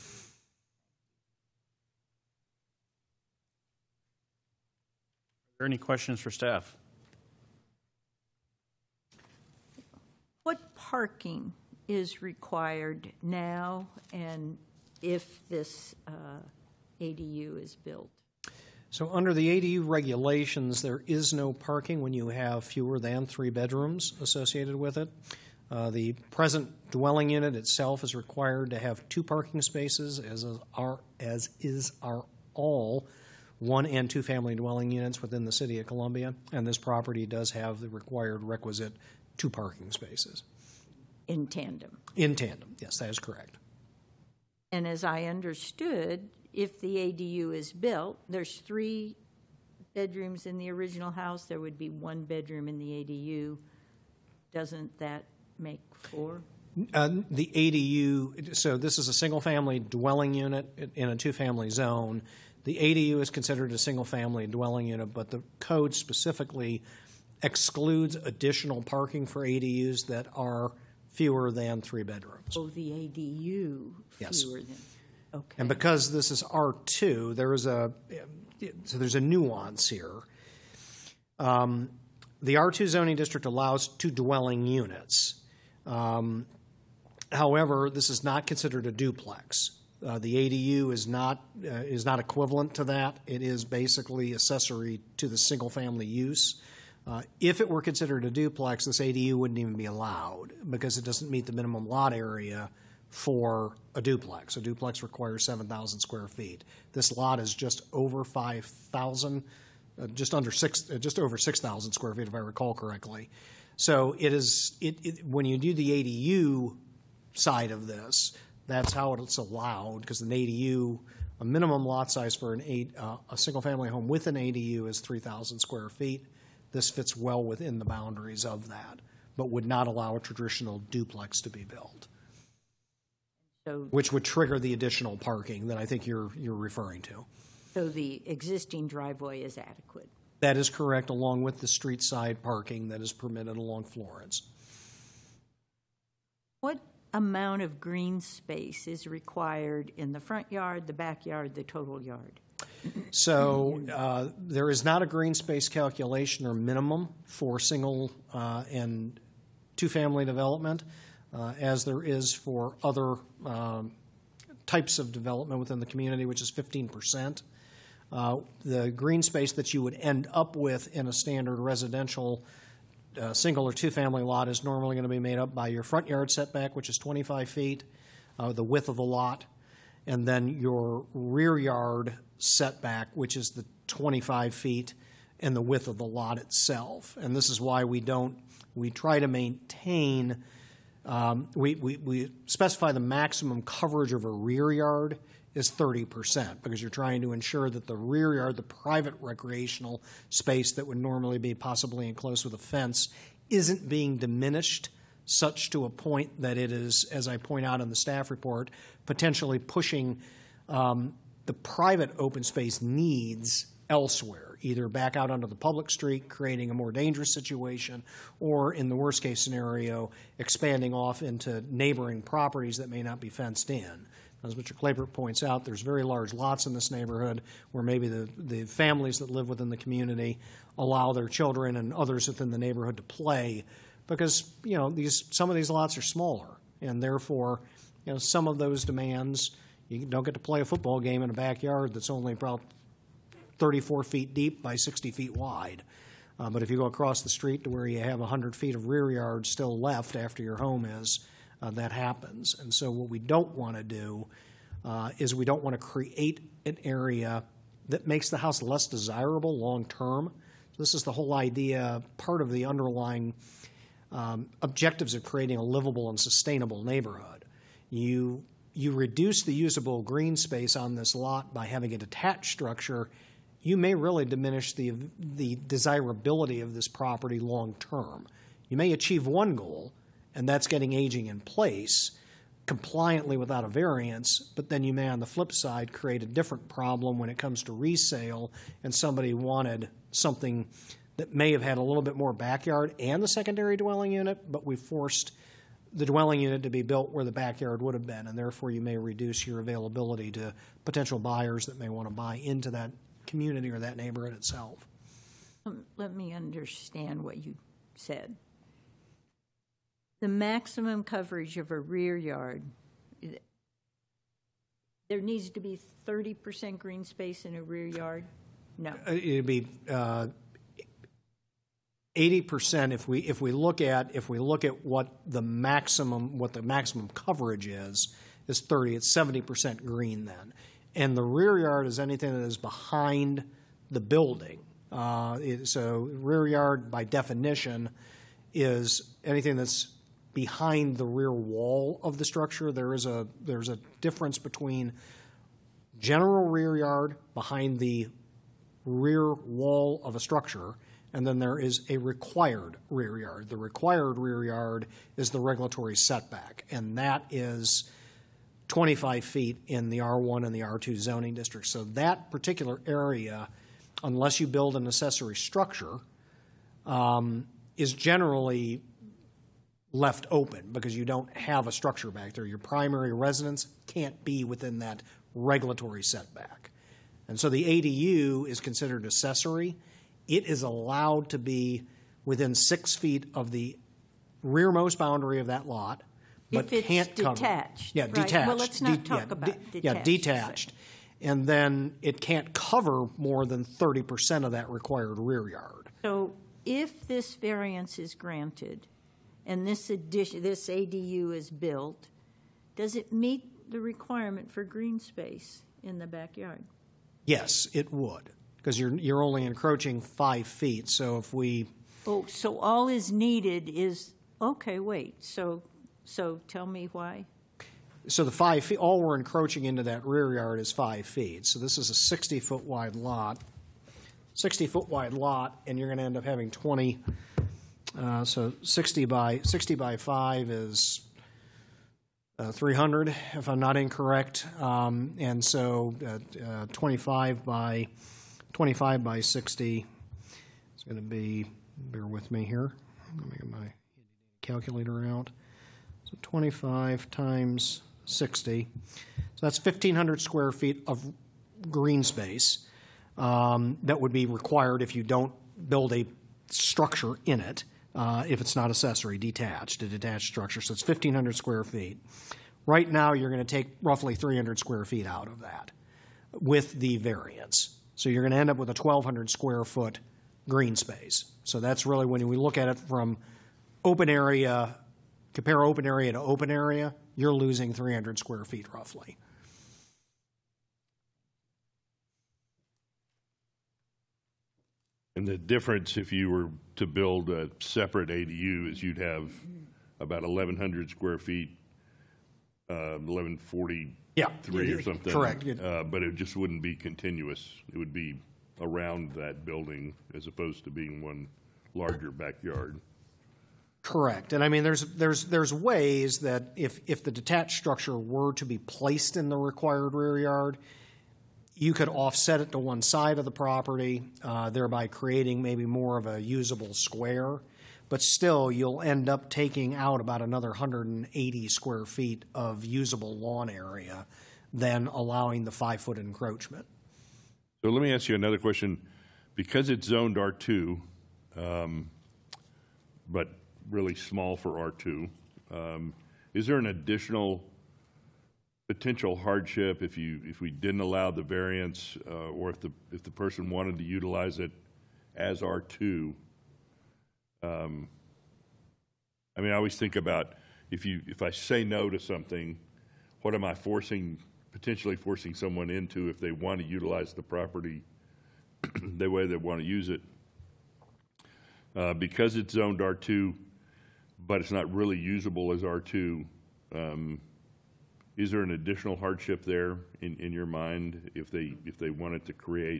Are there any questions for staff? What parking is required now, and if this uh, A D U is built? So under the A D U regulations, there is no parking when you have fewer than three bedrooms associated with it. Uh, the present dwelling unit itself is required to have two parking spaces, as is our, as is our all one and two family dwelling units within the city of Columbia, and this property does have the required requisite two parking spaces. In tandem. In tandem, yes, that is correct. And as I understood, if the A D U is built, there's three bedrooms in the original house, there would be one bedroom in the A D U. Doesn't that make four? Uh, the A D U, so this is a single-family dwelling unit in a two-family zone. The A D U is considered a single-family dwelling unit, but the code specifically excludes additional parking for A D Us that are fewer than three bedrooms. Oh, the A D U Yes. fewer than, okay. And because this is R two, there is a, so there's a nuance here. Um, the R two zoning district allows two dwelling units. Um, however, this is not considered a duplex. Uh, the A D U is not uh, is not equivalent to that. It is basically accessory to the single-family use. Uh, if it were considered a duplex, this A D U wouldn't even be allowed because it doesn't meet the minimum lot area for a duplex. A duplex requires seven thousand square feet. This lot is just over five thousand, uh, just under six, uh, just over six thousand square feet, if I recall correctly. So it is it, it when you do the A D U side of this, that's how it's allowed, because an A D U, a minimum lot size for an eight, uh, a single-family home with an A D U is three thousand square feet. This fits well within the boundaries of that, but would not allow a traditional duplex to be built, So, which would trigger the additional parking that I think you're you're referring to. so the existing driveway is adequate. That is correct, along with the street side parking that is permitted along Florence. What amount of green space is required in the front yard, the backyard, the total yard? So uh, there is not a green space calculation or minimum for single uh, and two-family development, uh, as there is for other um, types of development within the community, which is fifteen percent. Uh, the green space that you would end up with in a standard residential uh, single or two-family lot is normally going to be made up by your front yard setback, which is twenty-five feet, uh, the width of the lot, and then your rear yard setback, which is the twenty-five feet, and the width of the lot itself. And this is why we don't, we try to maintain, um, we, we, we specify the maximum coverage of a rear yard is thirty percent, because you're trying to ensure that the rear yard, the private recreational space that would normally be possibly enclosed with a fence, isn't being diminished such to a point that it is, as I point out in the staff report, potentially pushing um, the private open space needs elsewhere. either back out onto the public street, creating a more dangerous situation, or in the worst-case scenario, expanding off into neighboring properties that may not be fenced in. As Mister Claybrook points out, there's very large lots in this neighborhood where maybe the, the families that live within the community allow their children and others within the neighborhood to play because, you know, these some of these lots are smaller, and therefore, you know, some of those demands, you don't get to play a football game in a backyard that's only about thirty-four feet deep by sixty feet wide. Uh, but if you go across the street to where you have one hundred feet of rear yard still left after your home is, uh, that happens. And so what we don't want to do uh, is we don't want to create an area that makes the house less desirable long term. This is the whole idea, part of the underlying um, objectives of creating a livable and sustainable neighborhood. You, you reduce the usable green space on this lot by having a detached structure. You may really diminish the, the desirability of this property long term. You may achieve one goal, and that's getting aging in place compliantly without a variance, but then you may on the flip side create a different problem when it comes to resale and somebody wanted something that may have had a little bit more backyard and the secondary dwelling unit, but we forced the dwelling unit to be built where the backyard would have been, and therefore you may reduce your availability to potential buyers that may want to buy into that community or that neighborhood itself. Um, Let me understand what you said. The maximum coverage of a rear yard, there needs to be thirty percent green space in a rear yard? No. Uh, It'd be uh, eighty percent if we if we look at if we look at what the maximum what the maximum coverage is is thirty. It's seventy percent green then, and the rear yard is anything that is behind the building. Uh, it, so rear yard by definition is anything that's behind the rear wall of the structure. There is a there's a difference between general rear yard behind the rear wall of a structure, and then there is a required rear yard. The required rear yard is the regulatory setback, and that is twenty-five feet in the R one and the R two zoning districts. So that particular area, unless you build an accessory structure, um, is generally left open because you don't have a structure back there. Your primary residence can't be within that regulatory setback. And so the A D U is considered accessory. It is allowed to be within six feet of the rearmost boundary of that lot, but If it's can't cover. detached, Yeah, right? detached. Well, let's not De- talk yeah, about de- Yeah, detached, detached. And then it can't cover more than thirty percent of that required rear yard. So if this variance is granted and this addition, this A D U is built, does it meet the requirement for green space in the backyard? Yes, it would, because you're, you're only encroaching five feet. So if we, Oh, so all is needed is, okay, wait, so, so tell me why? so the five feet, all we're encroaching into that rear yard is five feet. So this is a sixty-foot wide lot, sixty-foot wide lot, and you're going to end up having twenty, uh, so sixty by, sixty by five is uh, three hundred, if I'm not incorrect. Um, and so uh, uh, twenty-five by, twenty-five by sixty is going to be, bear with me here, I'm going to get my calculator out. So twenty-five times sixty, so that's fifteen hundred square feet of green space um, that would be required if you don't build a structure in it, uh, if it's not accessory, detached, a detached structure. So it's fifteen hundred square feet. Right now, you're going to take roughly three hundred square feet out of that with the variance. So you're going to end up with a twelve hundred square foot green space. So that's really when we look at it from open area, compare open area to open area, you're losing three hundred square feet roughly. And the difference, if you were to build a separate A D U, is you'd have about eleven hundred square feet, uh, eleven forty-three Yeah, or something. correct. Uh, but it just wouldn't be continuous. It would be around that building as opposed to being one larger backyard. Correct. And I mean, there's there's there's ways that if if the detached structure were to be placed in the required rear yard, you could offset it to one side of the property, uh, thereby creating maybe more of a usable square. But still, you'll end up taking out about another one hundred eighty square feet of usable lawn area than allowing the five-foot encroachment. So let me ask you another question. Because it's zoned R two, um, but really small for R two, um, is there an additional potential hardship if you if we didn't allow the variance, uh, or if the if the person wanted to utilize it as R two? Um, I mean, I always think about if you if I say no to something, what am I forcing potentially forcing someone into if they want to utilize the property the way they want to use it? Uh, because it's zoned R two, but it's not really usable as R two. Um, Is there an additional hardship there in, in your mind if they if they wanted to create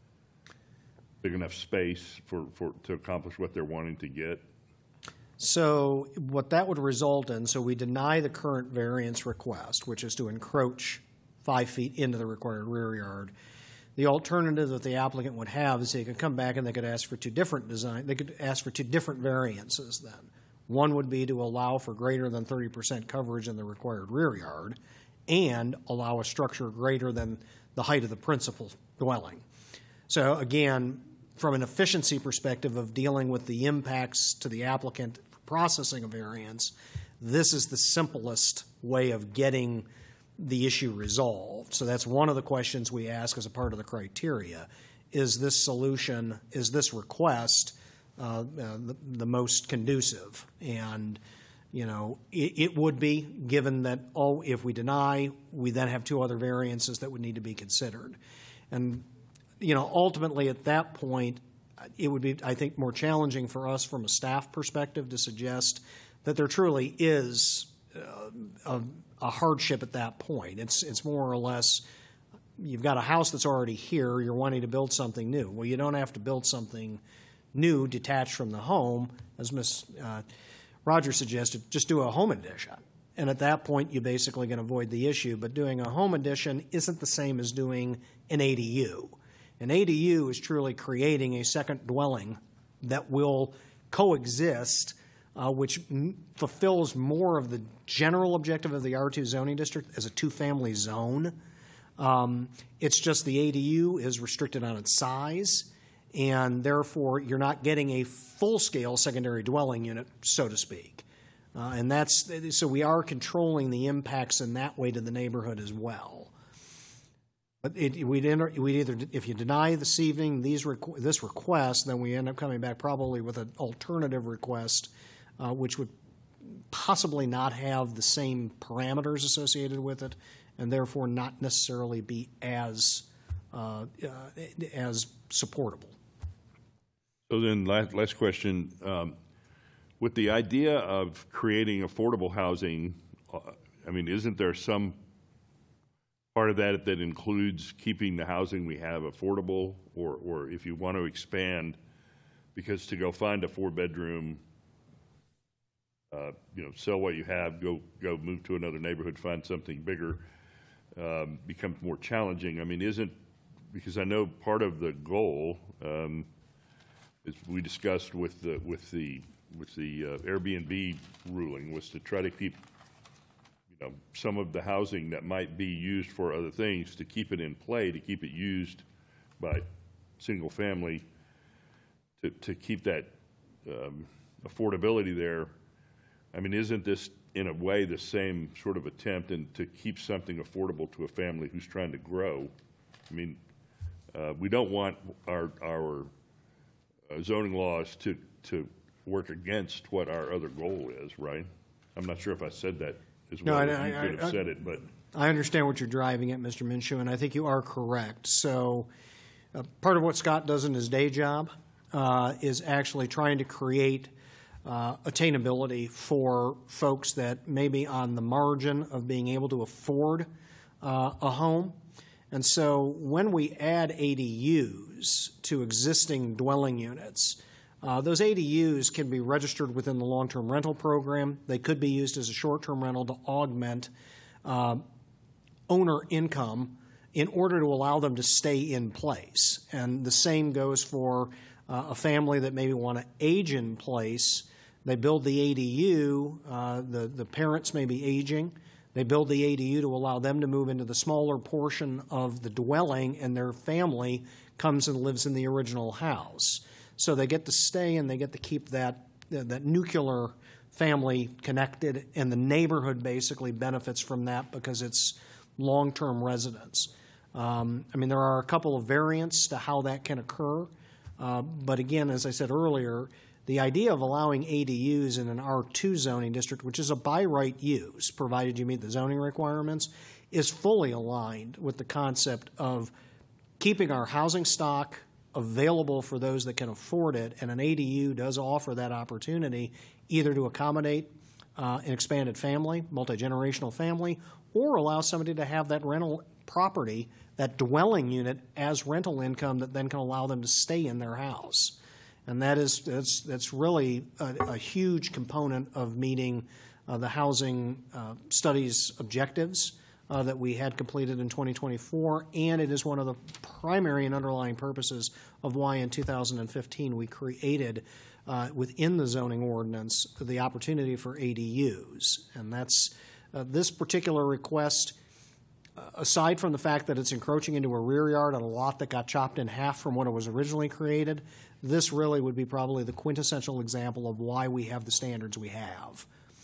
big enough space for, for to accomplish what they're wanting to get? So what that would result in, so we deny the current variance request, which is to encroach five feet into the required rear yard. The alternative that the applicant would have is they could come back and they could ask for two different design, they could ask for two different variances then. One would be to allow for greater than thirty percent coverage in the required rear yard and allow a structure greater than the height of the principal dwelling. So again, from an efficiency perspective of dealing with the impacts to the applicant processing a variance, this is the simplest way of getting the issue resolved. So that's one of the questions we ask as a part of the criteria. Is this solution, is this request Uh, uh, the, the most conducive? And, you know, it, it would be, given that, oh, if we deny, we then have two other variances that would need to be considered. And, you know, ultimately at that point, it would be, I think, more challenging for us from a staff perspective to suggest that there truly is uh, a, a hardship at that point. It's, it's more or less, you've got a house that's already here, you're wanting to build something new. Well, you don't have to build something new detached from the home, as Miz Uh, Rogers suggested, just do a home addition. And at that point, you basically can avoid the issue. But doing a home addition isn't the same as doing an A D U. An A D U is truly creating a second dwelling that will coexist, uh, which m- fulfills more of the general objective of the R two zoning district as a two-family zone. Um, it's just the A D U is restricted on its size, and therefore you're not getting a full-scale secondary dwelling unit, so to speak. Uh, and that's so we are controlling the impacts in that way to the neighborhood as well. But it, we'd, enter, we'd either, if you deny this evening these requ- this request, then we end up coming back probably with an alternative request, uh, which would possibly not have the same parameters associated with it, and therefore not necessarily be as uh, uh, as supportable. So then, last, last question. Um, with the idea of creating affordable housing, uh, I mean, isn't there some part of that that includes keeping the housing we have affordable? Or, or if you want to expand, because to go find a four-bedroom, uh, you know, sell what you have, go, go move to another neighborhood, find something bigger, um, becomes more challenging. I mean, isn't, because I know part of the goal, um, as we discussed with the with the with the uh, Airbnb ruling, was to try to keep, you know, some of the housing that might be used for other things, to keep it in play, to keep it used by single family, to to keep that um, affordability there. I mean, isn't this in a way the same sort of attempt and to keep something affordable to a family who's trying to grow? I mean, uh, we don't want our our Uh, zoning laws to, to work against what our other goal is, right? I'm not sure if I said that as No, well I- as you I- could have I- said it, but I understand what you're driving at, Mister Minshew, and I think you are correct. So uh, part of what Scott does in his day job uh, is actually trying to create uh, attainability for folks that may be on the margin of being able to afford uh, a home. And so when we add A D Us to existing dwelling units, uh, those A D Us can be registered within the long-term rental program. They could be used as a short-term rental to augment uh, owner income in order to allow them to stay in place. And the same goes for uh, a family that maybe want to age in place. They build the A D U, uh, the, the parents may be aging. They build the A D U to allow them to move into the smaller portion of the dwelling, and their family comes and lives in the original house. So they get to stay and they get to keep that, that nuclear family connected, and the neighborhood basically benefits from that because it's long-term residents. Um, I mean, there are a couple of variants to how that can occur, uh, but again, as I said earlier, the idea of allowing A D Us in an R two zoning district, which is a by right use, provided you meet the zoning requirements, is fully aligned with the concept of keeping our housing stock available for those that can afford it, and an A D U does offer that opportunity either to accommodate uh, an expanded family, multi-generational family, or allow somebody to have that rental property, that dwelling unit, as rental income that then can allow them to stay in their house. And that is that's, that's really a, a huge component of meeting uh, the housing uh, studies objectives uh, that we had completed in twenty twenty-four, and it is one of the primary and underlying purposes of why in two thousand fifteen we created uh, within the zoning ordinance the opportunity for A D Us. And that's uh, this particular request, uh, aside from the fact that it's encroaching into a rear yard on a lot that got chopped in half from when it was originally created, this really would be probably the quintessential example of why we have the standards we have.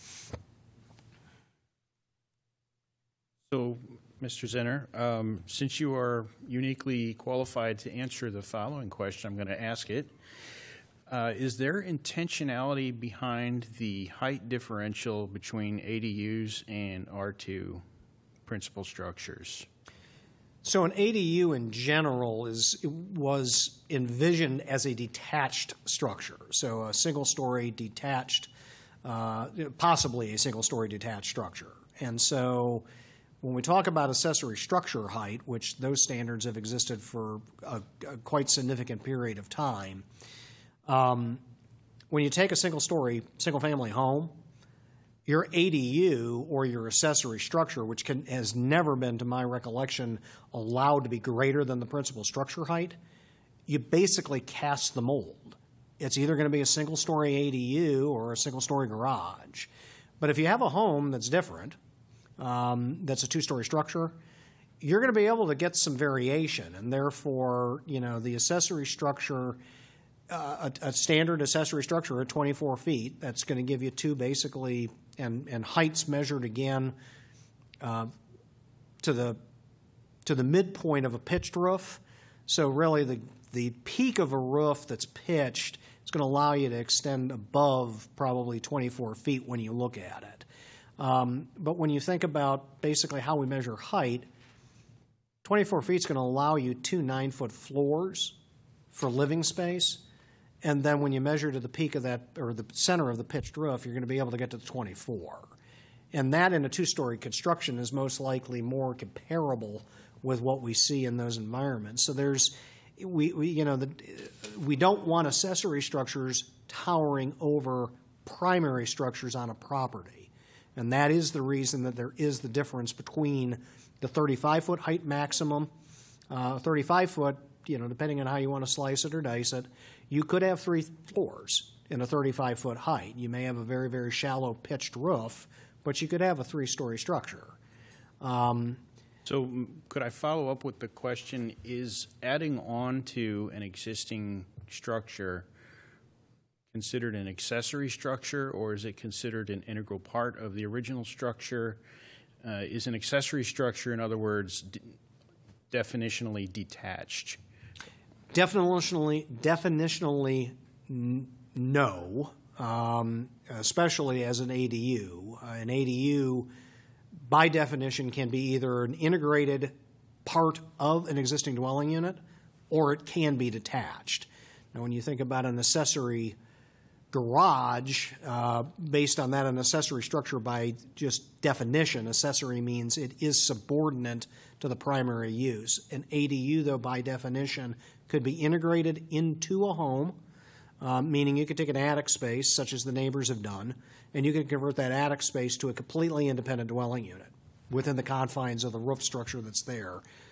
So, Mister Zinner, um, since you are uniquely qualified to answer the following question, I'm going to ask it. Uh, is there intentionality behind the height differential between A D Us and R two principal structures? So an A D U in general is was envisioned as a detached structure, so a single-story detached, uh, possibly a single-story detached structure. And so when we talk about accessory structure height, which those standards have existed for a, a quite significant period of time, um, when you take a single-story, single-family home, your A D U or your accessory structure, which can, has never been, to my recollection, allowed to be greater than the principal structure height, you basically cast the mold. It's either going to be a single-story A D U or a single-story garage. But if you have a home that's different, um, that's a two-story structure, you're going to be able to get some variation, and therefore, you know, the accessory structure. Uh, a, a standard accessory structure at twenty-four feet, that's going to give you two basically, and, and heights measured again uh, to the to the midpoint of a pitched roof. So really the, the peak of a roof that's pitched is going to allow you to extend above probably twenty-four feet when you look at it. Um, but when you think about basically how we measure height, twenty-four feet is going to allow you two nine-foot floors for living space. And then when you measure to the peak of that, or the center of the pitched roof, you're going to be able to get to the twenty-four. And that in a two-story construction is most likely more comparable with what we see in those environments. So there's, we, we you know, the, we don't want accessory structures towering over primary structures on a property. And that is the reason that there is the difference between the thirty-five foot height maximum, uh, thirty-five foot, you know, depending on how you want to slice it or dice it. You could have three floors in a thirty-five foot height. You may have a very, very shallow pitched roof, but you could have a three-story structure. Um, So m- could I follow up with the question, is adding on to an existing structure considered an accessory structure, or is it considered an integral part of the original structure? Uh, is an accessory structure, in other words, d- definitionally detached? Definitionally, definitionally, n- no, um, especially as an A D U. Uh, an A D U, by definition, can be either an integrated part of an existing dwelling unit, or it can be detached. Now, when you think about an accessory garage, uh, based on that, an accessory structure by just definition, accessory means it is subordinate to the primary use. An A D U, though, by definition, could be integrated into a home, uh, meaning you could take an attic space, such as the neighbors have done, and you could convert that attic space to a completely independent dwelling unit within the confines of the roof structure that's there.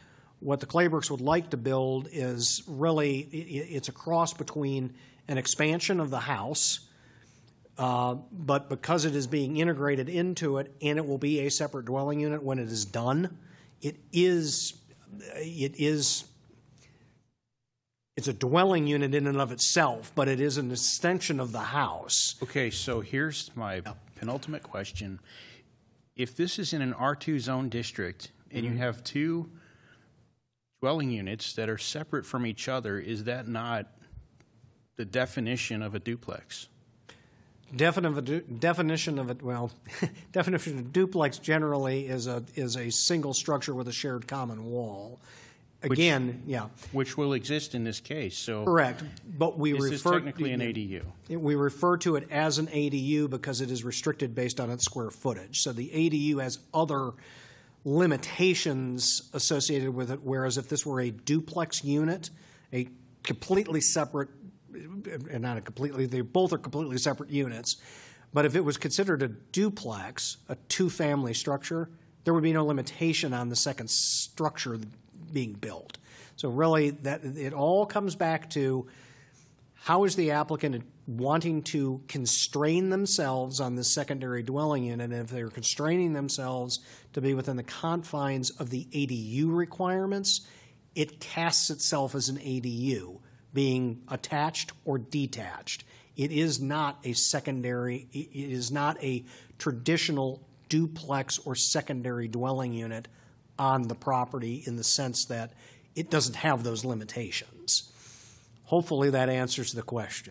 What the Claybrooks would like to build is really, i- i- it's a cross between an expansion of the house, uh, but because it is being integrated into it and it will be a separate dwelling unit when it is done, it is, it is, it's a dwelling unit in and of itself, but it is an extension of the house. Okay, so here's my penultimate question. If this is in an R two zone district and you have two dwelling units that are separate from each other, is that not the definition of a duplex? Definition of a, du- definition of it, well, definition of duplex generally is a, is a single structure with a shared common wall. Again, yeah, Which will exist in this case, so correct, but we this refer. is technically an A D U. We refer to it as an A D U because it is restricted based on its square footage. So the A D U has other limitations associated with it, whereas if this were a duplex unit, a completely separate, and not a completely, they both are completely separate units, but if it was considered a duplex, a two-family structure, there would be no limitation on the second structure being built. So really, that it all comes back to how is the applicant wanting to constrain themselves on the secondary dwelling unit, and if they're constraining themselves to be within the confines of the A D U requirements, it casts itself as an A D U, being attached or detached. It is not a secondary, it is not a traditional duplex or secondary dwelling unit on the property in the sense that it doesn't have those limitations. Hopefully that answers the question.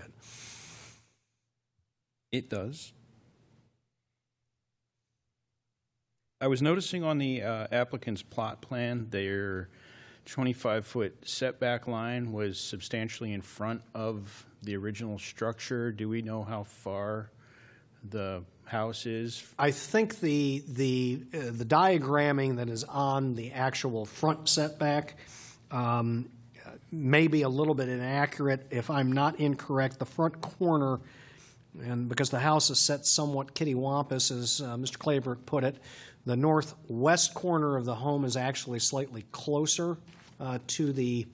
It does. I was noticing on the uh, applicant's plot plan, their twenty-five foot setback line was substantially in front of the original structure. Do we know how far the house is? I think the the uh, the diagramming that is on the actual front setback um, may be a little bit inaccurate. If I'm not incorrect, the front corner, and because the house is set somewhat kittywampus, as uh, Mister Claybrick put it, the northwest corner of the home is actually slightly closer uh, to the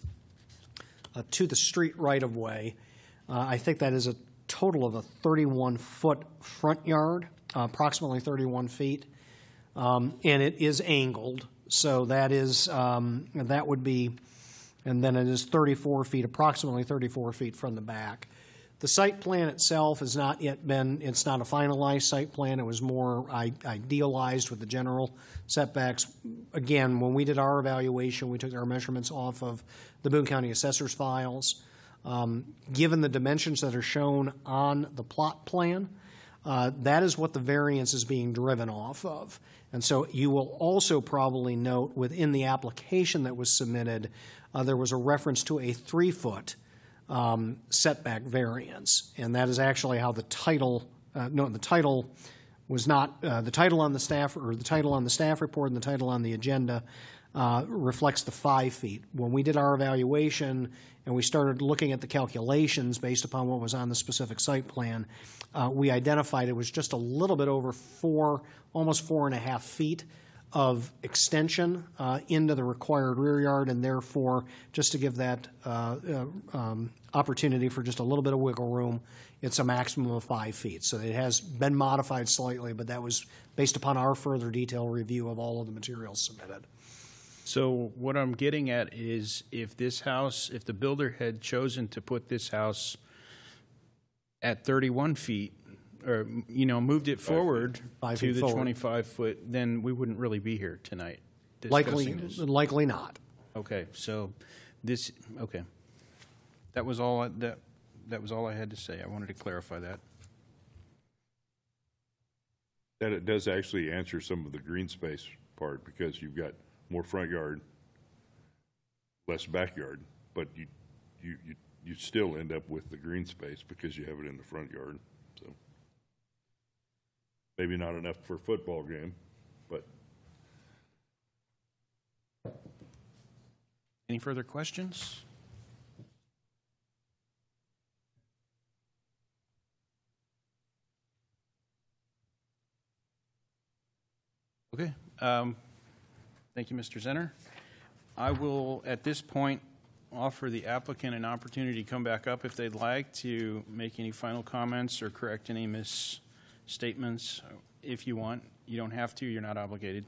uh, to the street right of way. Uh, I think that is a total of a thirty-one foot front yard, uh, approximately thirty-one feet, um, and it is angled. So that is um, that would be, and then it is thirty-four feet, approximately thirty-four feet from the back. The site plan itself has not yet been, it's not a finalized site plan. It was more I- idealized with the general setbacks. Again, when we did our evaluation, we took our measurements off of the Boone County Assessor's files. Um, given the dimensions that are shown on the plot plan, uh, that is what the variance is being driven off of. And so you will also probably note within the application that was submitted, uh, there was a reference to a three-foot um, setback variance. And that is actually how the title, uh, no, the title was not, uh, the title on the staff, or the title on the staff report and the title on the agenda uh, reflects the five feet. When we did our evaluation and we started looking at the calculations based upon what was on the specific site plan, uh, we identified it was just a little bit over four, almost four and a half feet of extension uh, into the required rear yard, and therefore, just to give that uh, uh, um, opportunity for just a little bit of wiggle room, it's a maximum of five feet. So it has been modified slightly, but that was based upon our further detailed review of all of the materials submitted. So what I'm getting at is if this house, if the builder had chosen to put this house at thirty-one feet, or, you know, moved it forward Five to feet the forward. twenty-five foot, then we wouldn't really be here tonight Likely, discussing this. likely not. Okay, so this, okay. That was all, I- that, that was all I had to say. I wanted to clarify that. That it does actually answer some of the green space part, because you've got more front yard, less backyard, but you, you, you, you still end up with the green space because you have it in the front yard, so. Maybe not enough for a football game, but Any further questions? Okay. Um, thank you, Mister Zenner. I will, at this point, offer the applicant an opportunity to come back up if they'd like to make any final comments or correct any misstatements if you want. You don't have to, you're not obligated.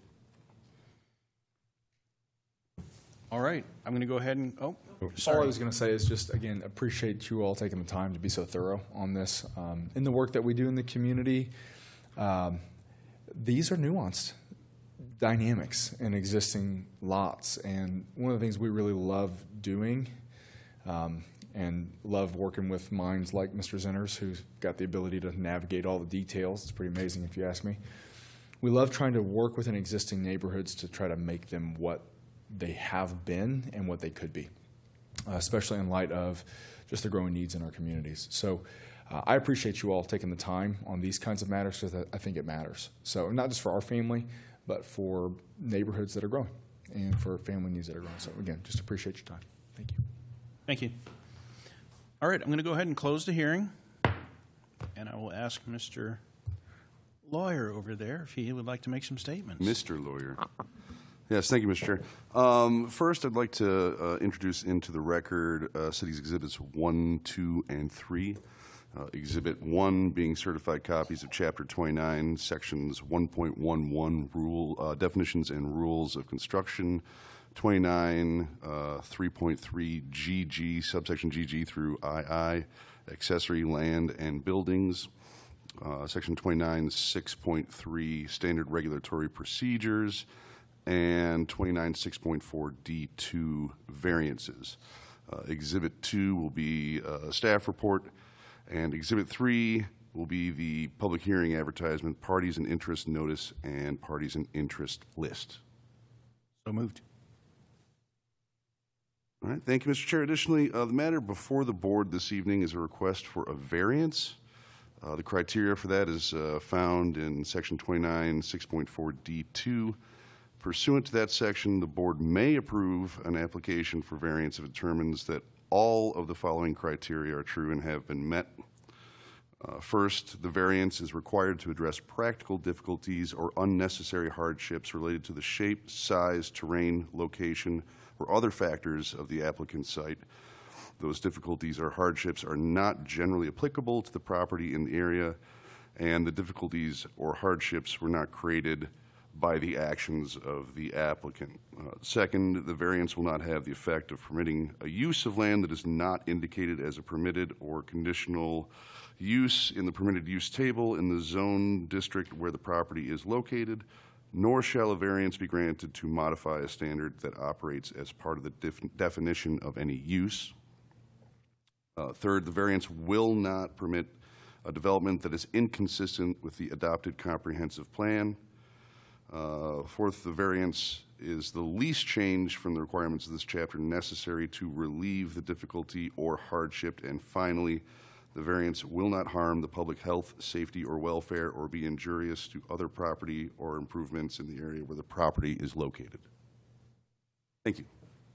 All right, I'm going to go ahead and, oh, All I sorry. was going to say is just, again, appreciate you all taking the time to be so thorough on this. Um, in the work that we do in the community, um, these are nuanced dynamics in existing lots. And one of the things we really love doing um, and love working with minds like Mister Zenners, who's got the ability to navigate all the details. It's pretty amazing if you ask me. We love trying to work within existing neighborhoods to try to make them what they have been and what they could be, uh, especially in light of just the growing needs in our communities. So uh, I appreciate you all taking the time on these kinds of matters because I think it matters. So not just for our family, but for neighborhoods that are growing and for family needs that are growing. So again, just appreciate your time. Thank you. Thank you. All right, I'm going to go ahead and close the hearing, and I will ask Mister Lawyer over there if he would like to make some statements. Mister Lawyer. Yes, thank you, Mister Chair. Um, first, I'd like to uh, introduce into the record uh, City's Exhibits one, two, and three. Uh, Exhibit one being certified copies of Chapter twenty-nine, Sections one point one one, rule uh, definitions and rules of construction, twenty-nine, uh, three point three G G, subsection G G through I I, accessory land and buildings, uh, Section twenty-nine, six point three, standard regulatory procedures, and twenty-nine, six point four D two variances. Uh, Exhibit two will be a staff report, and Exhibit three will be the public hearing advertisement, parties and interest notice, and parties and interest list. So moved. All right, thank you, Mister Chair. Additionally, uh, the matter before the board this evening is a request for a variance. Uh, the criteria for that is uh, found in Section twenty-nine, six point four D two. Pursuant to that section, the board may approve an application for variance if it determines that all of the following criteria are true and have been met. Uh, first, the variance is required to address practical difficulties or unnecessary hardships related to the shape, size, terrain, location, or other factors of the applicant's site. Those difficulties or hardships are not generally applicable to the property in the area, and the difficulties or hardships were not created by the actions of the applicant. Uh, second, the variance will not have the effect of permitting a use of land that is not indicated as a permitted or conditional use in the permitted use table in the zone district where the property is located, nor shall a variance be granted to modify a standard that operates as part of the def definition of any use. Uh, third, the variance will not permit a development that is inconsistent with the adopted comprehensive plan. Uh, fourth, the variance is the least change from the requirements of this chapter necessary to relieve the difficulty or hardship. And finally, the variance will not harm the public health, safety, or welfare or be injurious to other property or improvements in the area where the property is located. Thank you.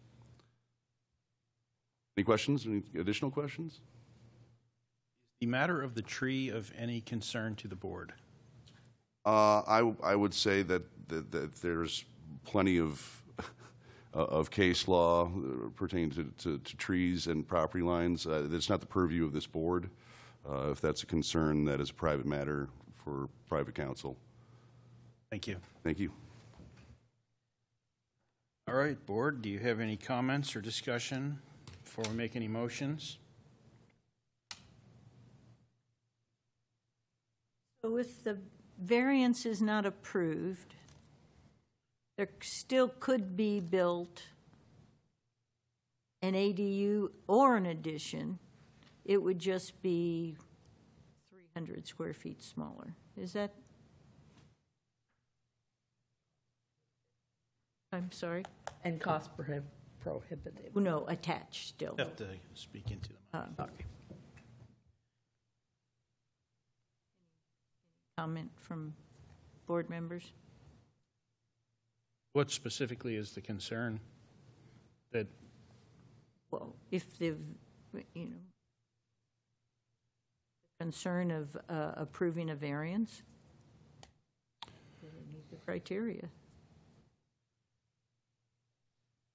Any questions? Any additional questions? The matter of the tree of any concern to the board? Uh, I, I would say that, that, that there's plenty of, uh, of case law pertaining to, to, to trees and property lines. Uh, it's not the purview of this board. Uh, if that's a concern, that is a private matter for private counsel. Thank you. Thank you. All right, board, do you have any comments or discussion before we make any motions? So if the variance is not approved, there still could be built an A D U or an addition. It would just be three hundred square feet smaller. Is that? I'm sorry? And cost prohib- prohibitive. No, attached still. You have to speak into them. Uh, Comment from board members? What specifically is the concern? That Well, if the, you know, concern of uh, approving a variance, they meet the criteria.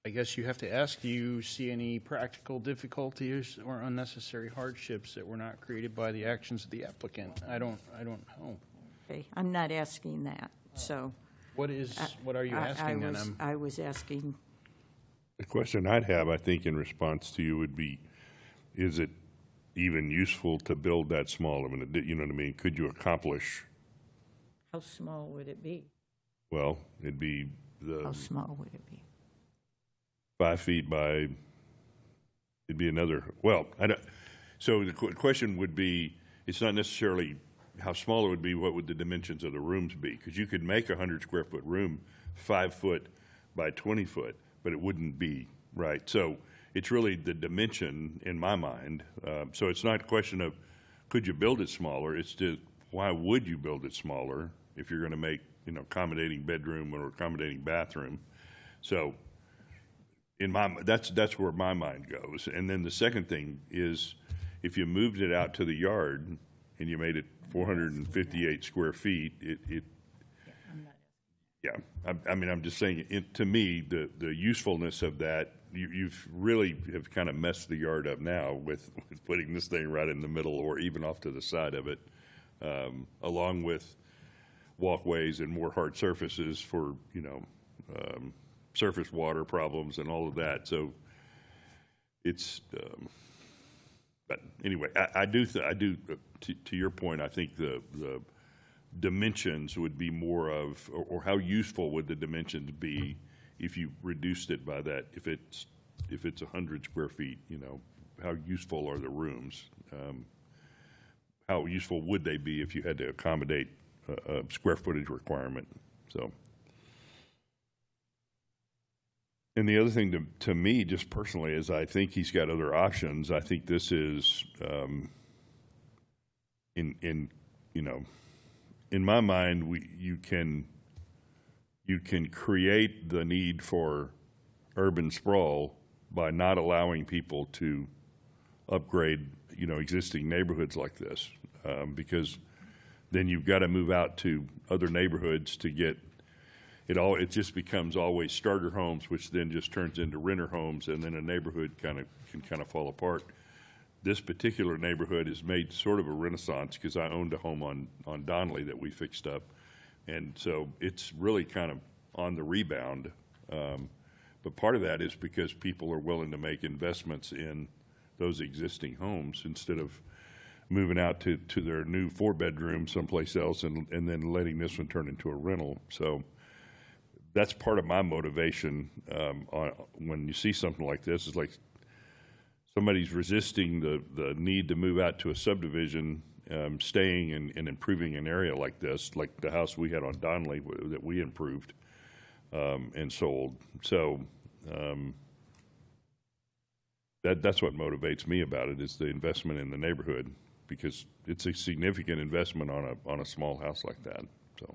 I guess you have to ask, do you see any practical difficulties or unnecessary hardships that were not created by the actions of the applicant? I don't, I don't know. Okay, I'm not asking that, so. What is, what are you I- I asking then? was- I'm- I was asking, The question I'd have, I think, in response to you would be, is it even useful to build that small of an, addi- you know what I mean? Could you accomplish, how small would it be? well, it'd be How the small would it be? five feet by, it'd be another, well, I don't, so the qu- question would be, it's not necessarily how small it would be, what would the dimensions of the rooms be? Because you could make a hundred square foot room five foot by twenty foot, but it wouldn't be, right? So it's really the dimension in my mind. Uh, so it's not a question of, could you build it smaller? It's just, why would you build it smaller if you're going to make, you know, accommodating bedroom or accommodating bathroom? So in my, that's, that's where my mind goes. And then the second thing is, if you moved it out to the yard and you made it four hundred fifty-eight square feet, it, it, yeah, I, I mean, I'm just saying, it, to me, the, the usefulness of that, you, you've really have kind of messed the yard up now with, with putting this thing right in the middle or even off to the side of it, um, along with walkways and more hard surfaces for, you know, um, surface water problems and all of that. So it's, um, but anyway, I, I do, th- I do, uh, to, to your point, I think the, the dimensions would be more of, or, or how useful would the dimensions be if you reduced it by that? If it's, if it's a hundred square feet, you know, how useful are the rooms? Um, how useful would they be if you had to accommodate a, a square footage requirement? So. And the other thing to, to me, just personally, is I think he's got other options. I think this is, um, in, in, you know, in my mind, we, you can, you can create the need for urban sprawl by not allowing people to upgrade, you know, existing neighborhoods like this, um, because then you've got to move out to other neighborhoods to get. It all, it just becomes always starter homes, which then just turns into renter homes, and then a neighborhood kind of can kind of fall apart. This particular neighborhood has made sort of a renaissance because I owned a home on, on Donnelly that we fixed up, and so it's really kind of on the rebound. Um, but part of that is because people are willing to make investments in those existing homes instead of moving out to, to their new four-bedroom someplace else and, and then letting this one turn into a rental. So that's part of my motivation um, on, when you see something like this. Is like somebody's resisting the, the need to move out to a subdivision, um, staying and, and improving an area like this, like the house we had on Donnelly w- that we improved um, and sold. So um, that that's what motivates me about it, is the investment in the neighborhood, because it's a significant investment on a on a small house like that. So.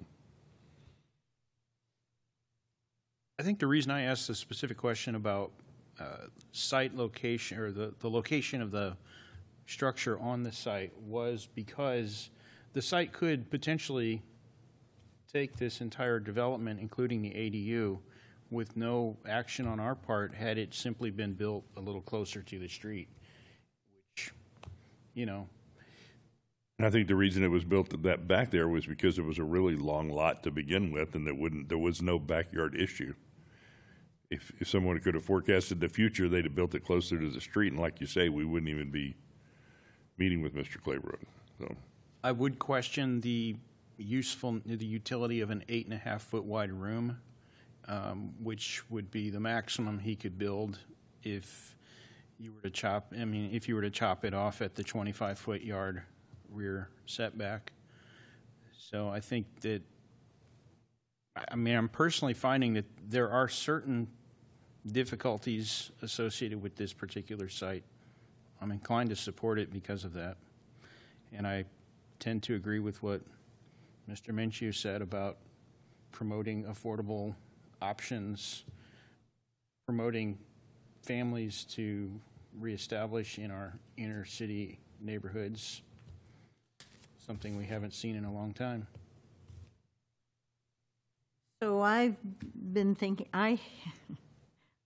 I think the reason I asked the specific question about uh, site location, or the, the location of the structure on the site, was because the site could potentially take this entire development, including the A D U, with no action on our part had it simply been built a little closer to the street, which, you know. And I think the reason it was built that back there was because it was a really long lot to begin with, and there wouldn't, there was no backyard issue. If, if someone could have forecasted the future, they'd have built it closer to the street, and like you say, we wouldn't even be meeting with Mister Claybrook. So I would question the useful, the utility of an eight and a half foot wide room, um, which would be the maximum he could build if you were to chop, I mean, if you were to chop it off at the twenty-five foot yard rear setback. So I think that, I mean, I'm personally finding that there are certain difficulties associated with this particular site. I'm inclined to support it because of that. And I tend to agree with what Mister Minshew said about promoting affordable options, promoting families to reestablish in our inner city neighborhoods, something we haven't seen in a long time. So I've been thinking, I,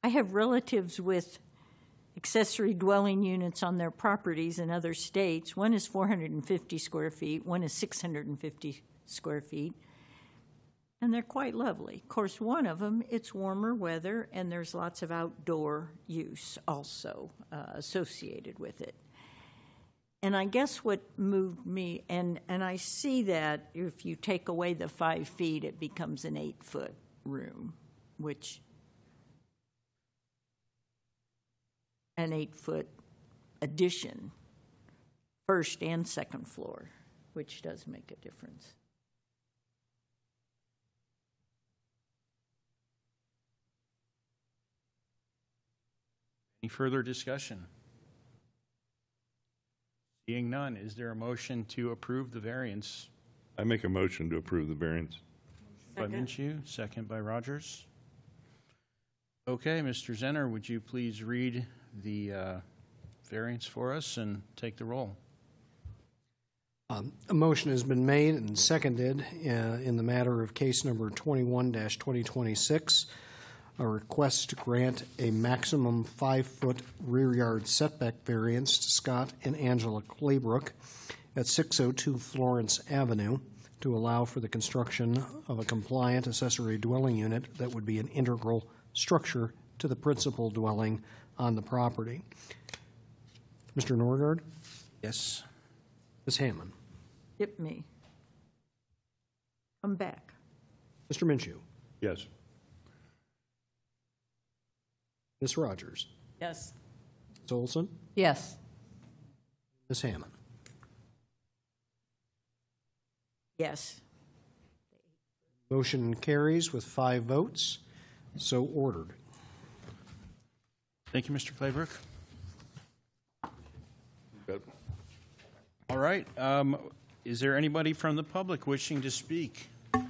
I have relatives with accessory dwelling units on their properties in other states. One is four hundred fifty square feet, one is six hundred fifty square feet, and they're quite lovely. Of course, one of them, it's warmer weather, and there's lots of outdoor use also uh, associated with it. And I guess what moved me, and, and I see that if you take away the five feet, it becomes an eight-foot room, which an eight-foot addition, first and second floor, which does make a difference. Any further discussion? Seeing none, is there a motion to approve the variance? I make a motion to approve the variance. By Minshew, second by Rogers. Okay, Mister Zenner, would you please read the uh, variance for us and take the roll? Um, A motion has been made and seconded uh, in the matter of case number twenty-one dash twenty twenty-six, a request to grant a maximum five-foot rear yard setback variance to Scott and Angela Claybrook at six oh two Florence Avenue to allow for the construction of a compliant accessory dwelling unit that would be an integral structure to the principal dwelling on the property. Mister Norgard? Yes. Miz Hammond? Hit me. Come back. Mister Minshew? Yes. Miz Rogers? Yes. Miz Olson? Yes. Miz Hammond? Yes. Motion carries with five votes, so ordered. Thank you, Mister Claybrook. Good. All right. Um, is there anybody from the public wishing to speak?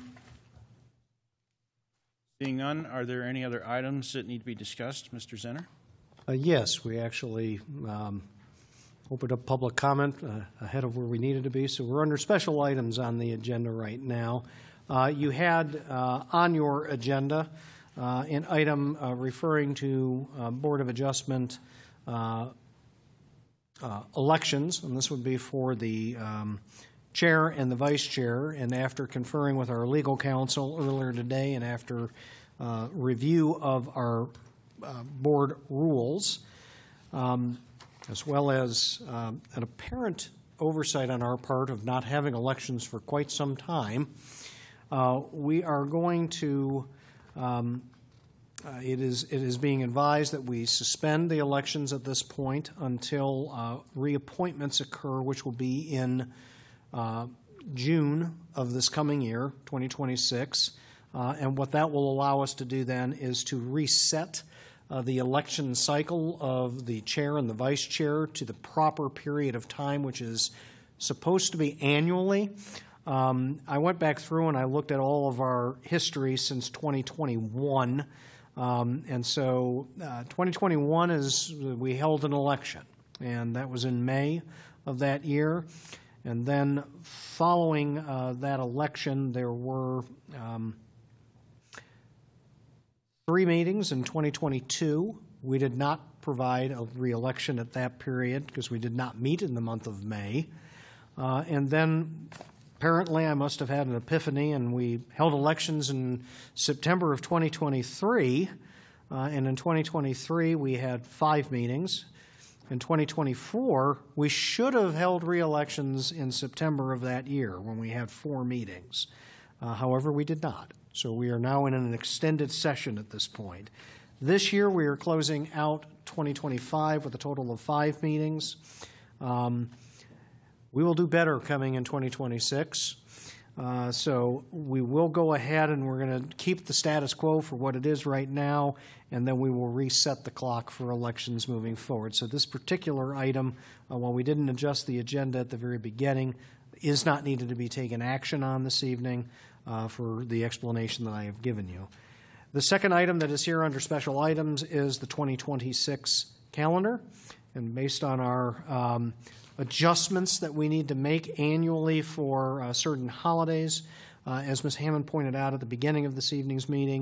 Seeing none, are there any other items that need to be discussed, Mister Zenner? Uh, yes, we actually um, opened up public comment uh, ahead of where we needed to be, so we're under special items on the agenda right now. Uh, you had uh, on your agenda uh, an item uh, referring to uh, Board of Adjustment uh, uh, elections, and this would be for the um, chair and the vice chair. And after conferring with our legal counsel earlier today and after uh, review of our uh, board rules, um, as well as um, an apparent oversight on our part of not having elections for quite some time, uh, we are going to, um, uh, it is it is being advised that we suspend the elections at this point until uh, reappointments occur, which will be in uh, June of this coming year, twenty twenty-six. Uh, and what that will allow us to do then is to reset Uh, the election cycle of the chair and the vice chair to the proper period of time, which is supposed to be annually. Um, I went back through and I looked at all of our history since twenty twenty-one. Um, and so uh, twenty twenty-one is we held an election, and that was in May of that year. And then following uh, that election, there were um, three meetings in twenty twenty-two. We did not provide a re-election at that period because we did not meet in the month of May. Uh, and then apparently I must have had an epiphany, and we held elections in September of twenty twenty-three. Uh, and in twenty twenty-three, we had five meetings. In twenty twenty-four, we should have held re-elections in September of that year when we had four meetings. Uh, however, we did not. So we are now in an extended session at this point. This year, we are closing out twenty twenty-five with a total of five meetings. Um, we will do better coming in twenty twenty-six. Uh, so we will go ahead and we're going to keep the status quo for what it is right now, and then we will reset the clock for elections moving forward. So this particular item, uh, while we didn't adjust the agenda at the very beginning, is not needed to be taken action on this evening uh, for the explanation that I have given you. The second item that is here under special items is the twenty twenty-six calendar. And based on our um, adjustments that we need to make annually for uh, certain holidays, uh, as Miz Hammond pointed out at the beginning of this evening's meeting,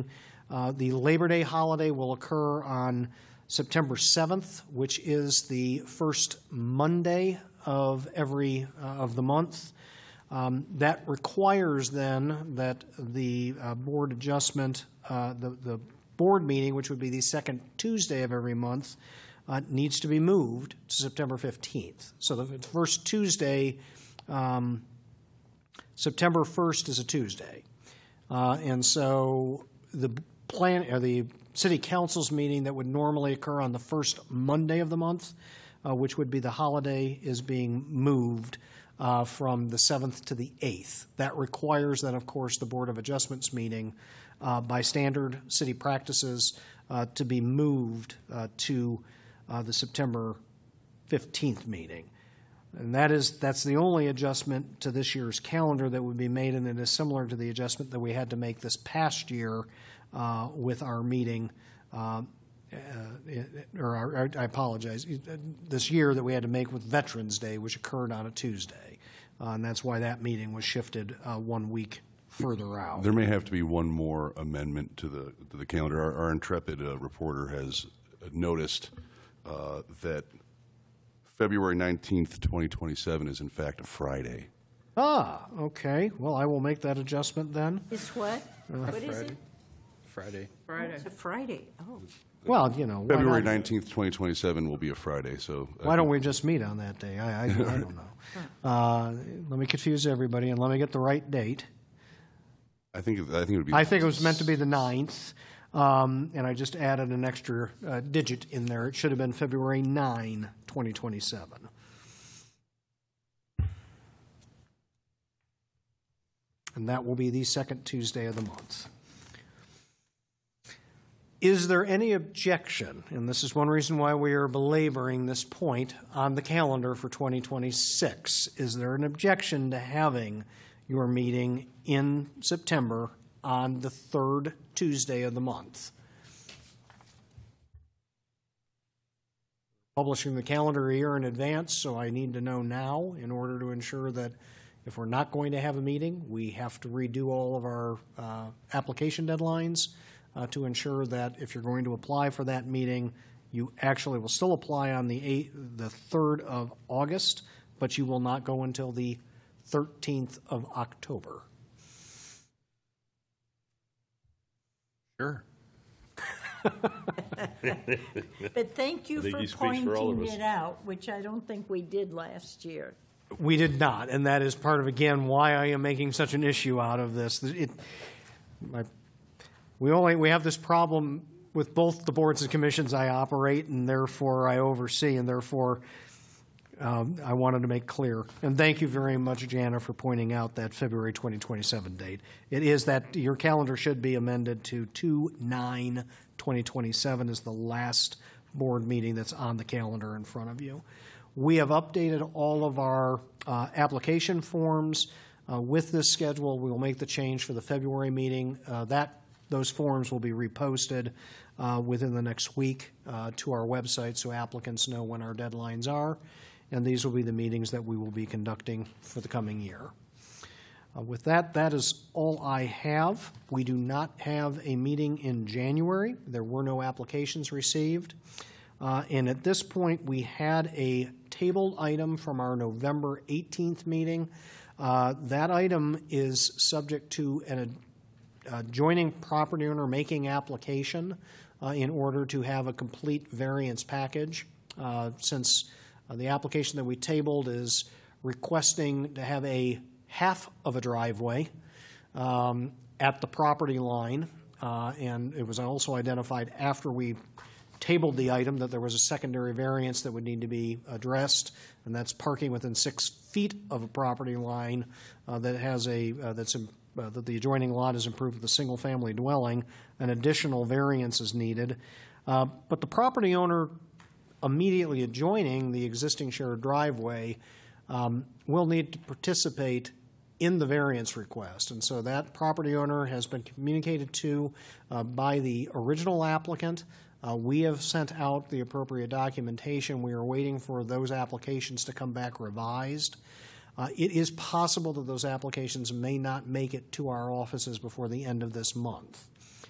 Uh, The Labor Day holiday will occur on September seventh, which is the first Monday of every, uh, of the month. Um, That requires then that the uh, board adjustment, uh, the, the board meeting, which would be the second Tuesday of every month, uh, needs to be moved to September fifteenth. So the first Tuesday, um, September first is a Tuesday. Uh, And so the plan, or the city council's meeting that would normally occur on the first Monday of the month, uh, which would be the holiday, is being moved uh, from the seventh to the eighth. That requires then, of course, the Board of Adjustments meeting uh, by standard city practices uh, to be moved uh, to uh, the September fifteenth meeting. And that is, that's the only adjustment to this year's calendar that would be made, and it is similar to the adjustment that we had to make this past year uh, with our meeting, uh, uh, or our, I apologize, this year that we had to make with Veterans Day, which occurred on a Tuesday. Uh, and that's why that meeting was shifted uh, one week further out. There may have to be one more amendment to the, to the calendar. Our, our intrepid uh, reporter has noticed uh, that February nineteenth, twenty twenty-seven is in fact a Friday. Ah, okay. Well, I will make that adjustment then. It's what? What is it? Friday. Friday. It's a Friday. Oh. Well, you know. why February not? nineteenth, twenty twenty-seven will be a Friday, so. I Why don't think- we just meet on that day? I, I, I don't know. Uh, let me confuse everybody and let me get the right date. I think, it- I think it would be. I think it was meant to be the ninth, um, and I just added an extra uh, digit in there. It should have been February ninth, twenty twenty-seven. And that will be the second Tuesday of the month. Is there any objection, and this is one reason why we are belaboring this point on the calendar for twenty twenty-six, is there an objection to having your meeting in September on the third Tuesday of the month? Publishing the calendar a year in advance, so I need to know now in order to ensure that if we're not going to have a meeting, we have to redo all of our uh, application deadlines uh, to ensure that if you're going to apply for that meeting, you actually will still apply on the eighth, the third of August, but you will not go until the thirteenth of October. Sure. But thank you I think for he speaks for all of pointing us. it out, which I don't think we did last year. We did not, and that is part of, again, why I am making such an issue out of this. It, my, we only we have this problem with both the boards and commissions I operate, and therefore I oversee, and therefore um, I wanted to make clear. And thank you very much, Jana, for pointing out that February twenty twenty-seven date. It is that your calendar should be amended to two nine twenty twenty-seven is the last board meeting that's on the calendar in front of you. We have updated all of our uh, application forms uh, with this schedule. We will make the change for the February meeting. Uh, that those forms will be reposted uh, within the next week uh, to our website so applicants know when our deadlines are. And these will be the meetings that we will be conducting for the coming year. Uh, with that, that is all I have. We do not have a meeting in January. There were no applications received. Uh, and at this point, we had a tabled item from our November eighteenth meeting. Uh, that item is subject to an adjoining property owner making application uh, in order to have a complete variance package. Uh, since uh, the application that we tabled is requesting to have a half of a driveway um, at the property line, uh, and it was also identified after we tabled the item that there was a secondary variance that would need to be addressed, and that's parking within six feet of a property line uh, that has a uh, that's in, uh, that the adjoining lot is improved with a single-family dwelling. An additional variance is needed, uh, but the property owner immediately adjoining the existing shared driveway um, will need to participate in the variance request, and so that property owner has been communicated to uh, by the original applicant. Uh, we have sent out the appropriate documentation. We are waiting for those applications to come back revised. Uh, it is possible that those applications may not make it to our offices before the end of this month.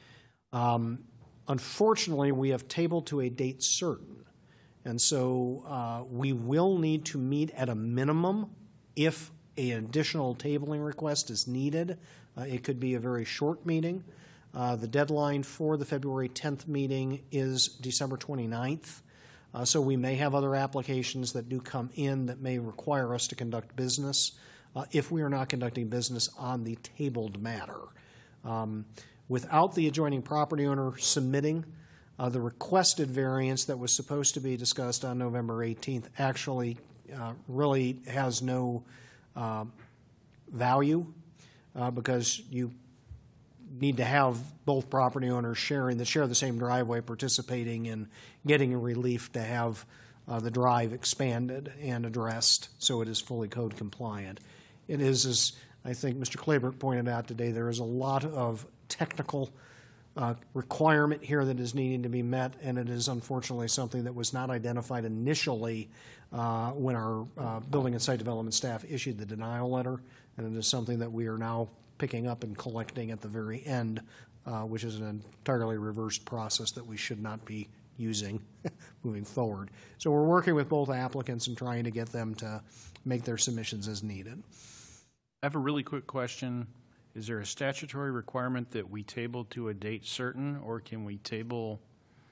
Um, Unfortunately, we have tabled to a date certain, and so uh, we will need to meet at a minimum if an additional tabling request is needed. Uh, It could be a very short meeting. Uh, The deadline for the February tenth meeting is December twenty-ninth. Uh, So we may have other applications that do come in that may require us to conduct business uh, if we are not conducting business on the tabled matter. Um, Without the adjoining property owner submitting, uh, the requested variance that was supposed to be discussed on November eighteenth actually uh, really has no uh, value uh, because you need to have both property owners sharing, that share the same driveway, participating in getting a relief to have uh, the drive expanded and addressed so it is fully code compliant. It is, as I think Mister Claybrook pointed out today, there is a lot of technical uh, requirement here that is needing to be met, and it is unfortunately something that was not identified initially uh, when our uh, building and site development staff issued the denial letter, and it is something that we are now picking up and collecting at the very end, uh, which is an entirely reversed process that we should not be using moving forward. So we're working with both applicants and trying to get them to make their submissions as needed. I have a really quick question. Is there a statutory requirement that we table to a date certain, or can we table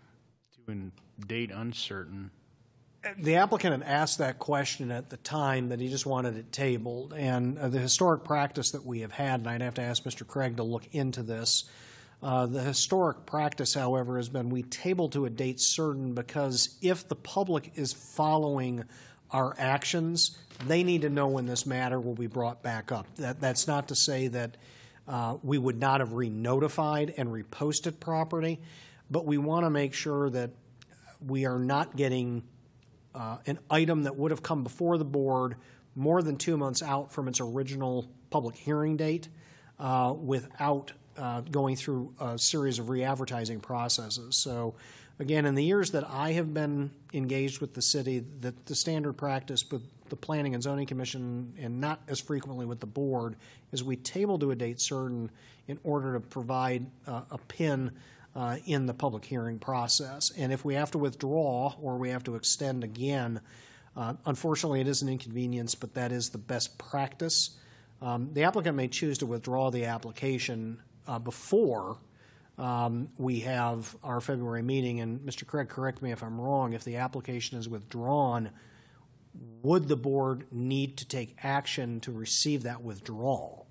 to a date uncertain? The applicant had asked that question at the time, that he just wanted it tabled. And uh, the historic practice that we have had, and I'd have to ask Mister Craig to look into this, uh, the historic practice, however, has been we table to a date certain because if the public is following our actions, they need to know when this matter will be brought back up. That, that's not to say that uh, we would not have re-notified and reposted property, but we want to make sure that we are not getting uh, an item that would have come before the board more than two months out from its original public hearing date uh, without uh, going through a series of re-advertising processes. So again, in the years that I have been engaged with the city, the, the standard practice with the Planning and Zoning Commission, and not as frequently with the board, is we table to a date certain in order to provide uh, a pin uh, in the public hearing process. And if we have to withdraw or we have to extend again, uh, unfortunately it is an inconvenience, but that is the best practice. Um, the applicant may choose to withdraw the application uh, before Um, we have our February meeting, and Mister Craig, correct me if I'm wrong, if the application is withdrawn, would the board need to take action to receive that withdrawal?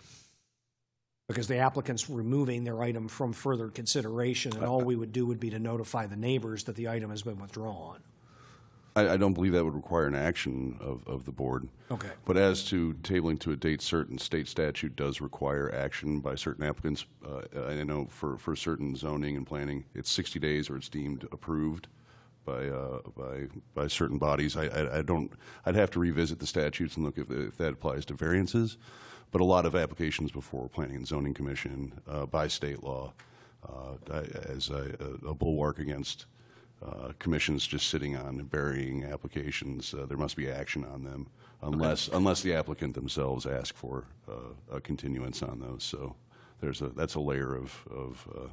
Because the applicant's removing their item from further consideration, and all we would do would be to notify the neighbors that the item has been withdrawn. I, I don't believe that would require an action of, of the board. Okay. But as to tabling to a date certain, state statute does require action by certain applicants. Uh, I know for, for certain zoning and planning, it's sixty days or it's deemed approved by uh, by by certain bodies. I, I, I don't. I'd have to revisit the statutes and look if, if that applies to variances. But a lot of applications before Planning and Zoning Commission uh, by state law uh, as a, a bulwark against Uh, commissions just sitting on and burying applications. Uh, there must be action on them unless okay. unless the applicant themselves ask for uh, a continuance on those. So there's a that's a layer of of, uh,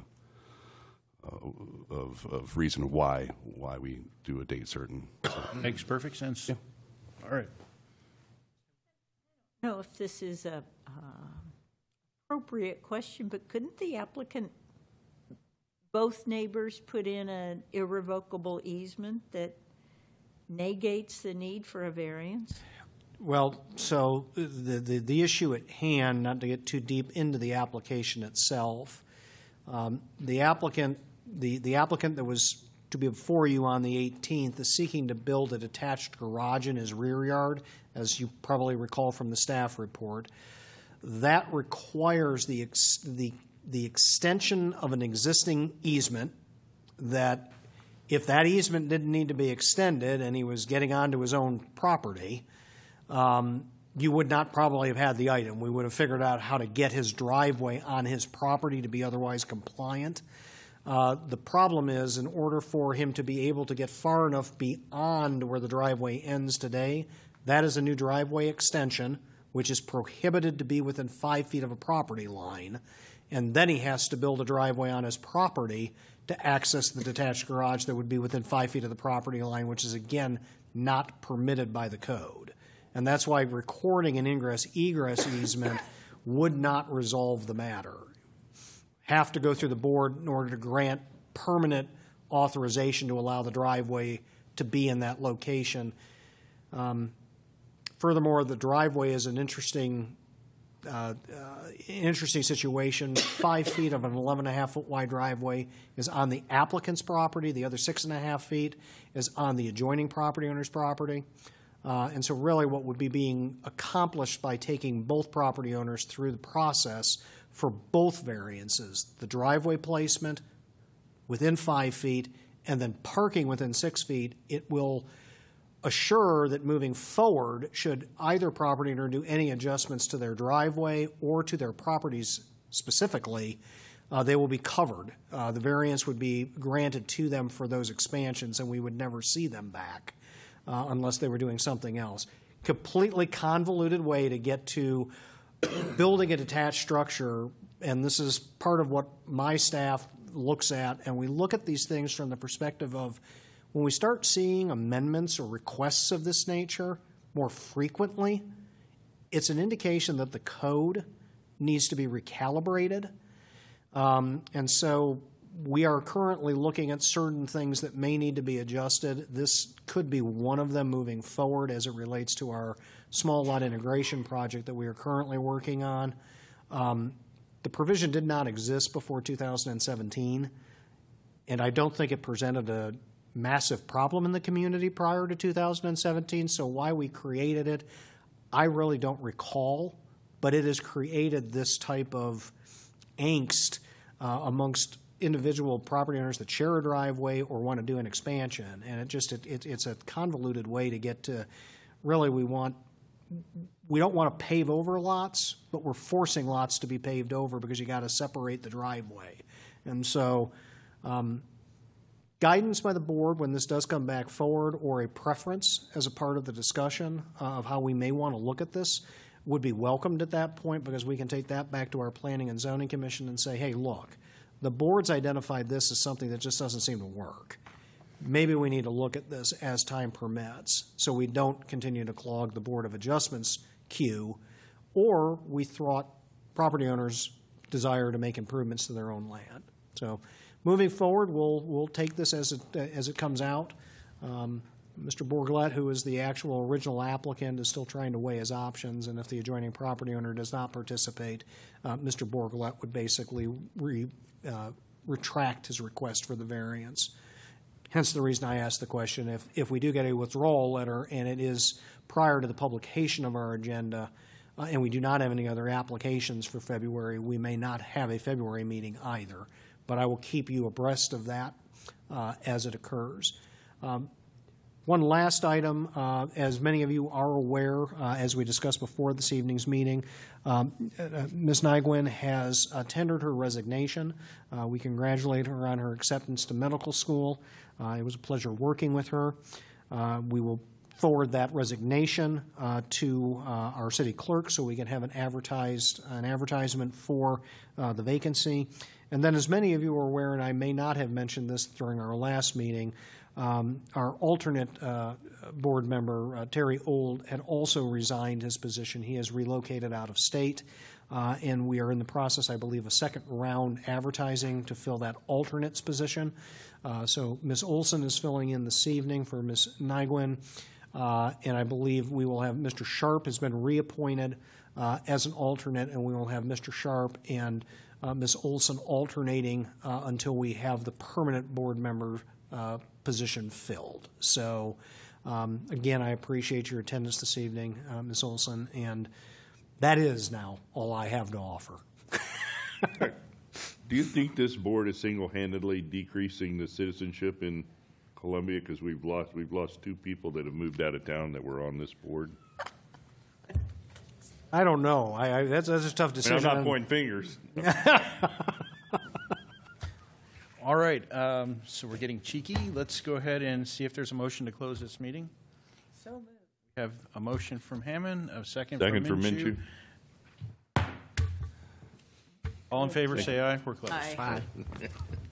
uh, of, of reason why why we do a date certain. So. Makes perfect sense. Yeah. All right. I don't know if this is a uh, appropriate question, but couldn't the applicant, both neighbors, put in an irrevocable easement that negates the need for a variance? Well, so the, the, the issue at hand, not to get too deep into the application itself, um, the applicant, the, the applicant that was to be before you on the eighteenth is seeking to build a detached garage in his rear yard, as you probably recall from the staff report. That requires the, ex, the the extension of an existing easement that if that easement didn't need to be extended and he was getting onto his own property, um, you would not probably have had the item. We would have figured out how to get his driveway on his property to be otherwise compliant. Uh, the problem is, in order for him to be able to get far enough beyond where the driveway ends today, that is a new driveway extension, which is prohibited to be within five feet of a property line. and then he has to build a driveway on his property to access the detached garage that would be within five feet of the property line, which is, again, not permitted by the code. And that's why recording an ingress egress easement would not resolve the matter. Have to go through the board in order to grant permanent authorization to allow the driveway to be in that location. Um, furthermore, the driveway is an interesting, uh, uh, interesting situation. Five feet of an eleven and a half foot wide driveway is on the applicant's property. The other six and a half feet is on the adjoining property owner's property. Uh, and so really what would be being accomplished by taking both property owners through the process for both variances, the driveway placement within five feet and then parking within six feet, it will assure that moving forward, should either property owner do any adjustments to their driveway or to their properties specifically, uh, they will be covered. Uh, the variance would be granted to them for those expansions, and we would never see them back uh, unless they were doing something else. Completely convoluted way to get to building a detached structure, and this is part of what my staff looks at, and we look at these things from the perspective of when we start seeing amendments or requests of this nature more frequently, it's an indication that the code needs to be recalibrated. Um, and so we are currently looking at certain things that may need to be adjusted. This could be one of them moving forward as it relates to our small lot integration project that we are currently working on. Um, the provision did not exist before two thousand seventeen, and I don't think it presented a massive problem in the community prior to two thousand seventeen, so why we created it, I really don't recall, but it has created this type of angst uh, amongst individual property owners that share a driveway or want to do an expansion, and it just it, it, it's a convoluted way to get to, really we want, we don't want to pave over lots, but we're forcing lots to be paved over because you got to separate the driveway. And so um, guidance by the board when this does come back forward, or a preference as a part of the discussion uh, of how we may want to look at this, would be welcomed at that point, because we can take that back to our Planning and Zoning Commission and say, hey, look, the board's identified this as something that just doesn't seem to work. Maybe we need to look at this as time permits so we don't continue to clog the Board of Adjustments queue, or we thwart property owners' desire to make improvements to their own land. So moving forward, we'll, we'll take this as it, as it comes out. Um, Mister Bourgelat, who is the actual original applicant, is still trying to weigh his options, and if the adjoining property owner does not participate, uh, Mister Bourgelat would basically re, uh, retract his request for the variance. Hence the reason I asked the question, if, if we do get a withdrawal letter and it is prior to the publication of our agenda, uh, and we do not have any other applications for February, we may not have a February meeting either. But I will keep you abreast of that uh, as it occurs. Um, One last item, uh, as many of you are aware, uh, as we discussed before this evening's meeting, um, uh, Miz Nyguen has uh, tendered her resignation. Uh, we congratulate her on her acceptance to medical school. Uh, it was a pleasure working with her. Uh, we will forward that resignation uh, to uh, our city clerk so we can have an advertised an advertisement for uh, the vacancy. And then, as many of you are aware, and I may not have mentioned this during our last meeting, Um, our alternate uh, board member, uh, Terry Old, had also resigned his position. He has relocated out of state, uh, and we are in the process, I believe, a second round advertising to fill that alternate's position. Uh, so Miz Olson is filling in this evening for Miz Nyguen, uh, and I believe we will have Mister Sharp has been reappointed uh, as an alternate, and we will have Mister Sharp and uh, Miz Olson alternating uh, until we have the permanent board member uh, position filled. So, um, again, I appreciate your attendance this evening, uh, Miz Olson, and that is now all I have to offer. Do you think this board is single-handedly decreasing the citizenship in Columbia? Because we've lost we've lost two people that have moved out of town that were on this board. I don't know. I, I that's that's a tough And decision. I'm not pointing fingers. All right, um, so we're getting cheeky. Let's go ahead and see if there's a motion to close this meeting. So moved. We have a motion from Hammond, a second, Second from for Minshew. Minshew. All in favor, say aye. We're closed. Aye. Aye.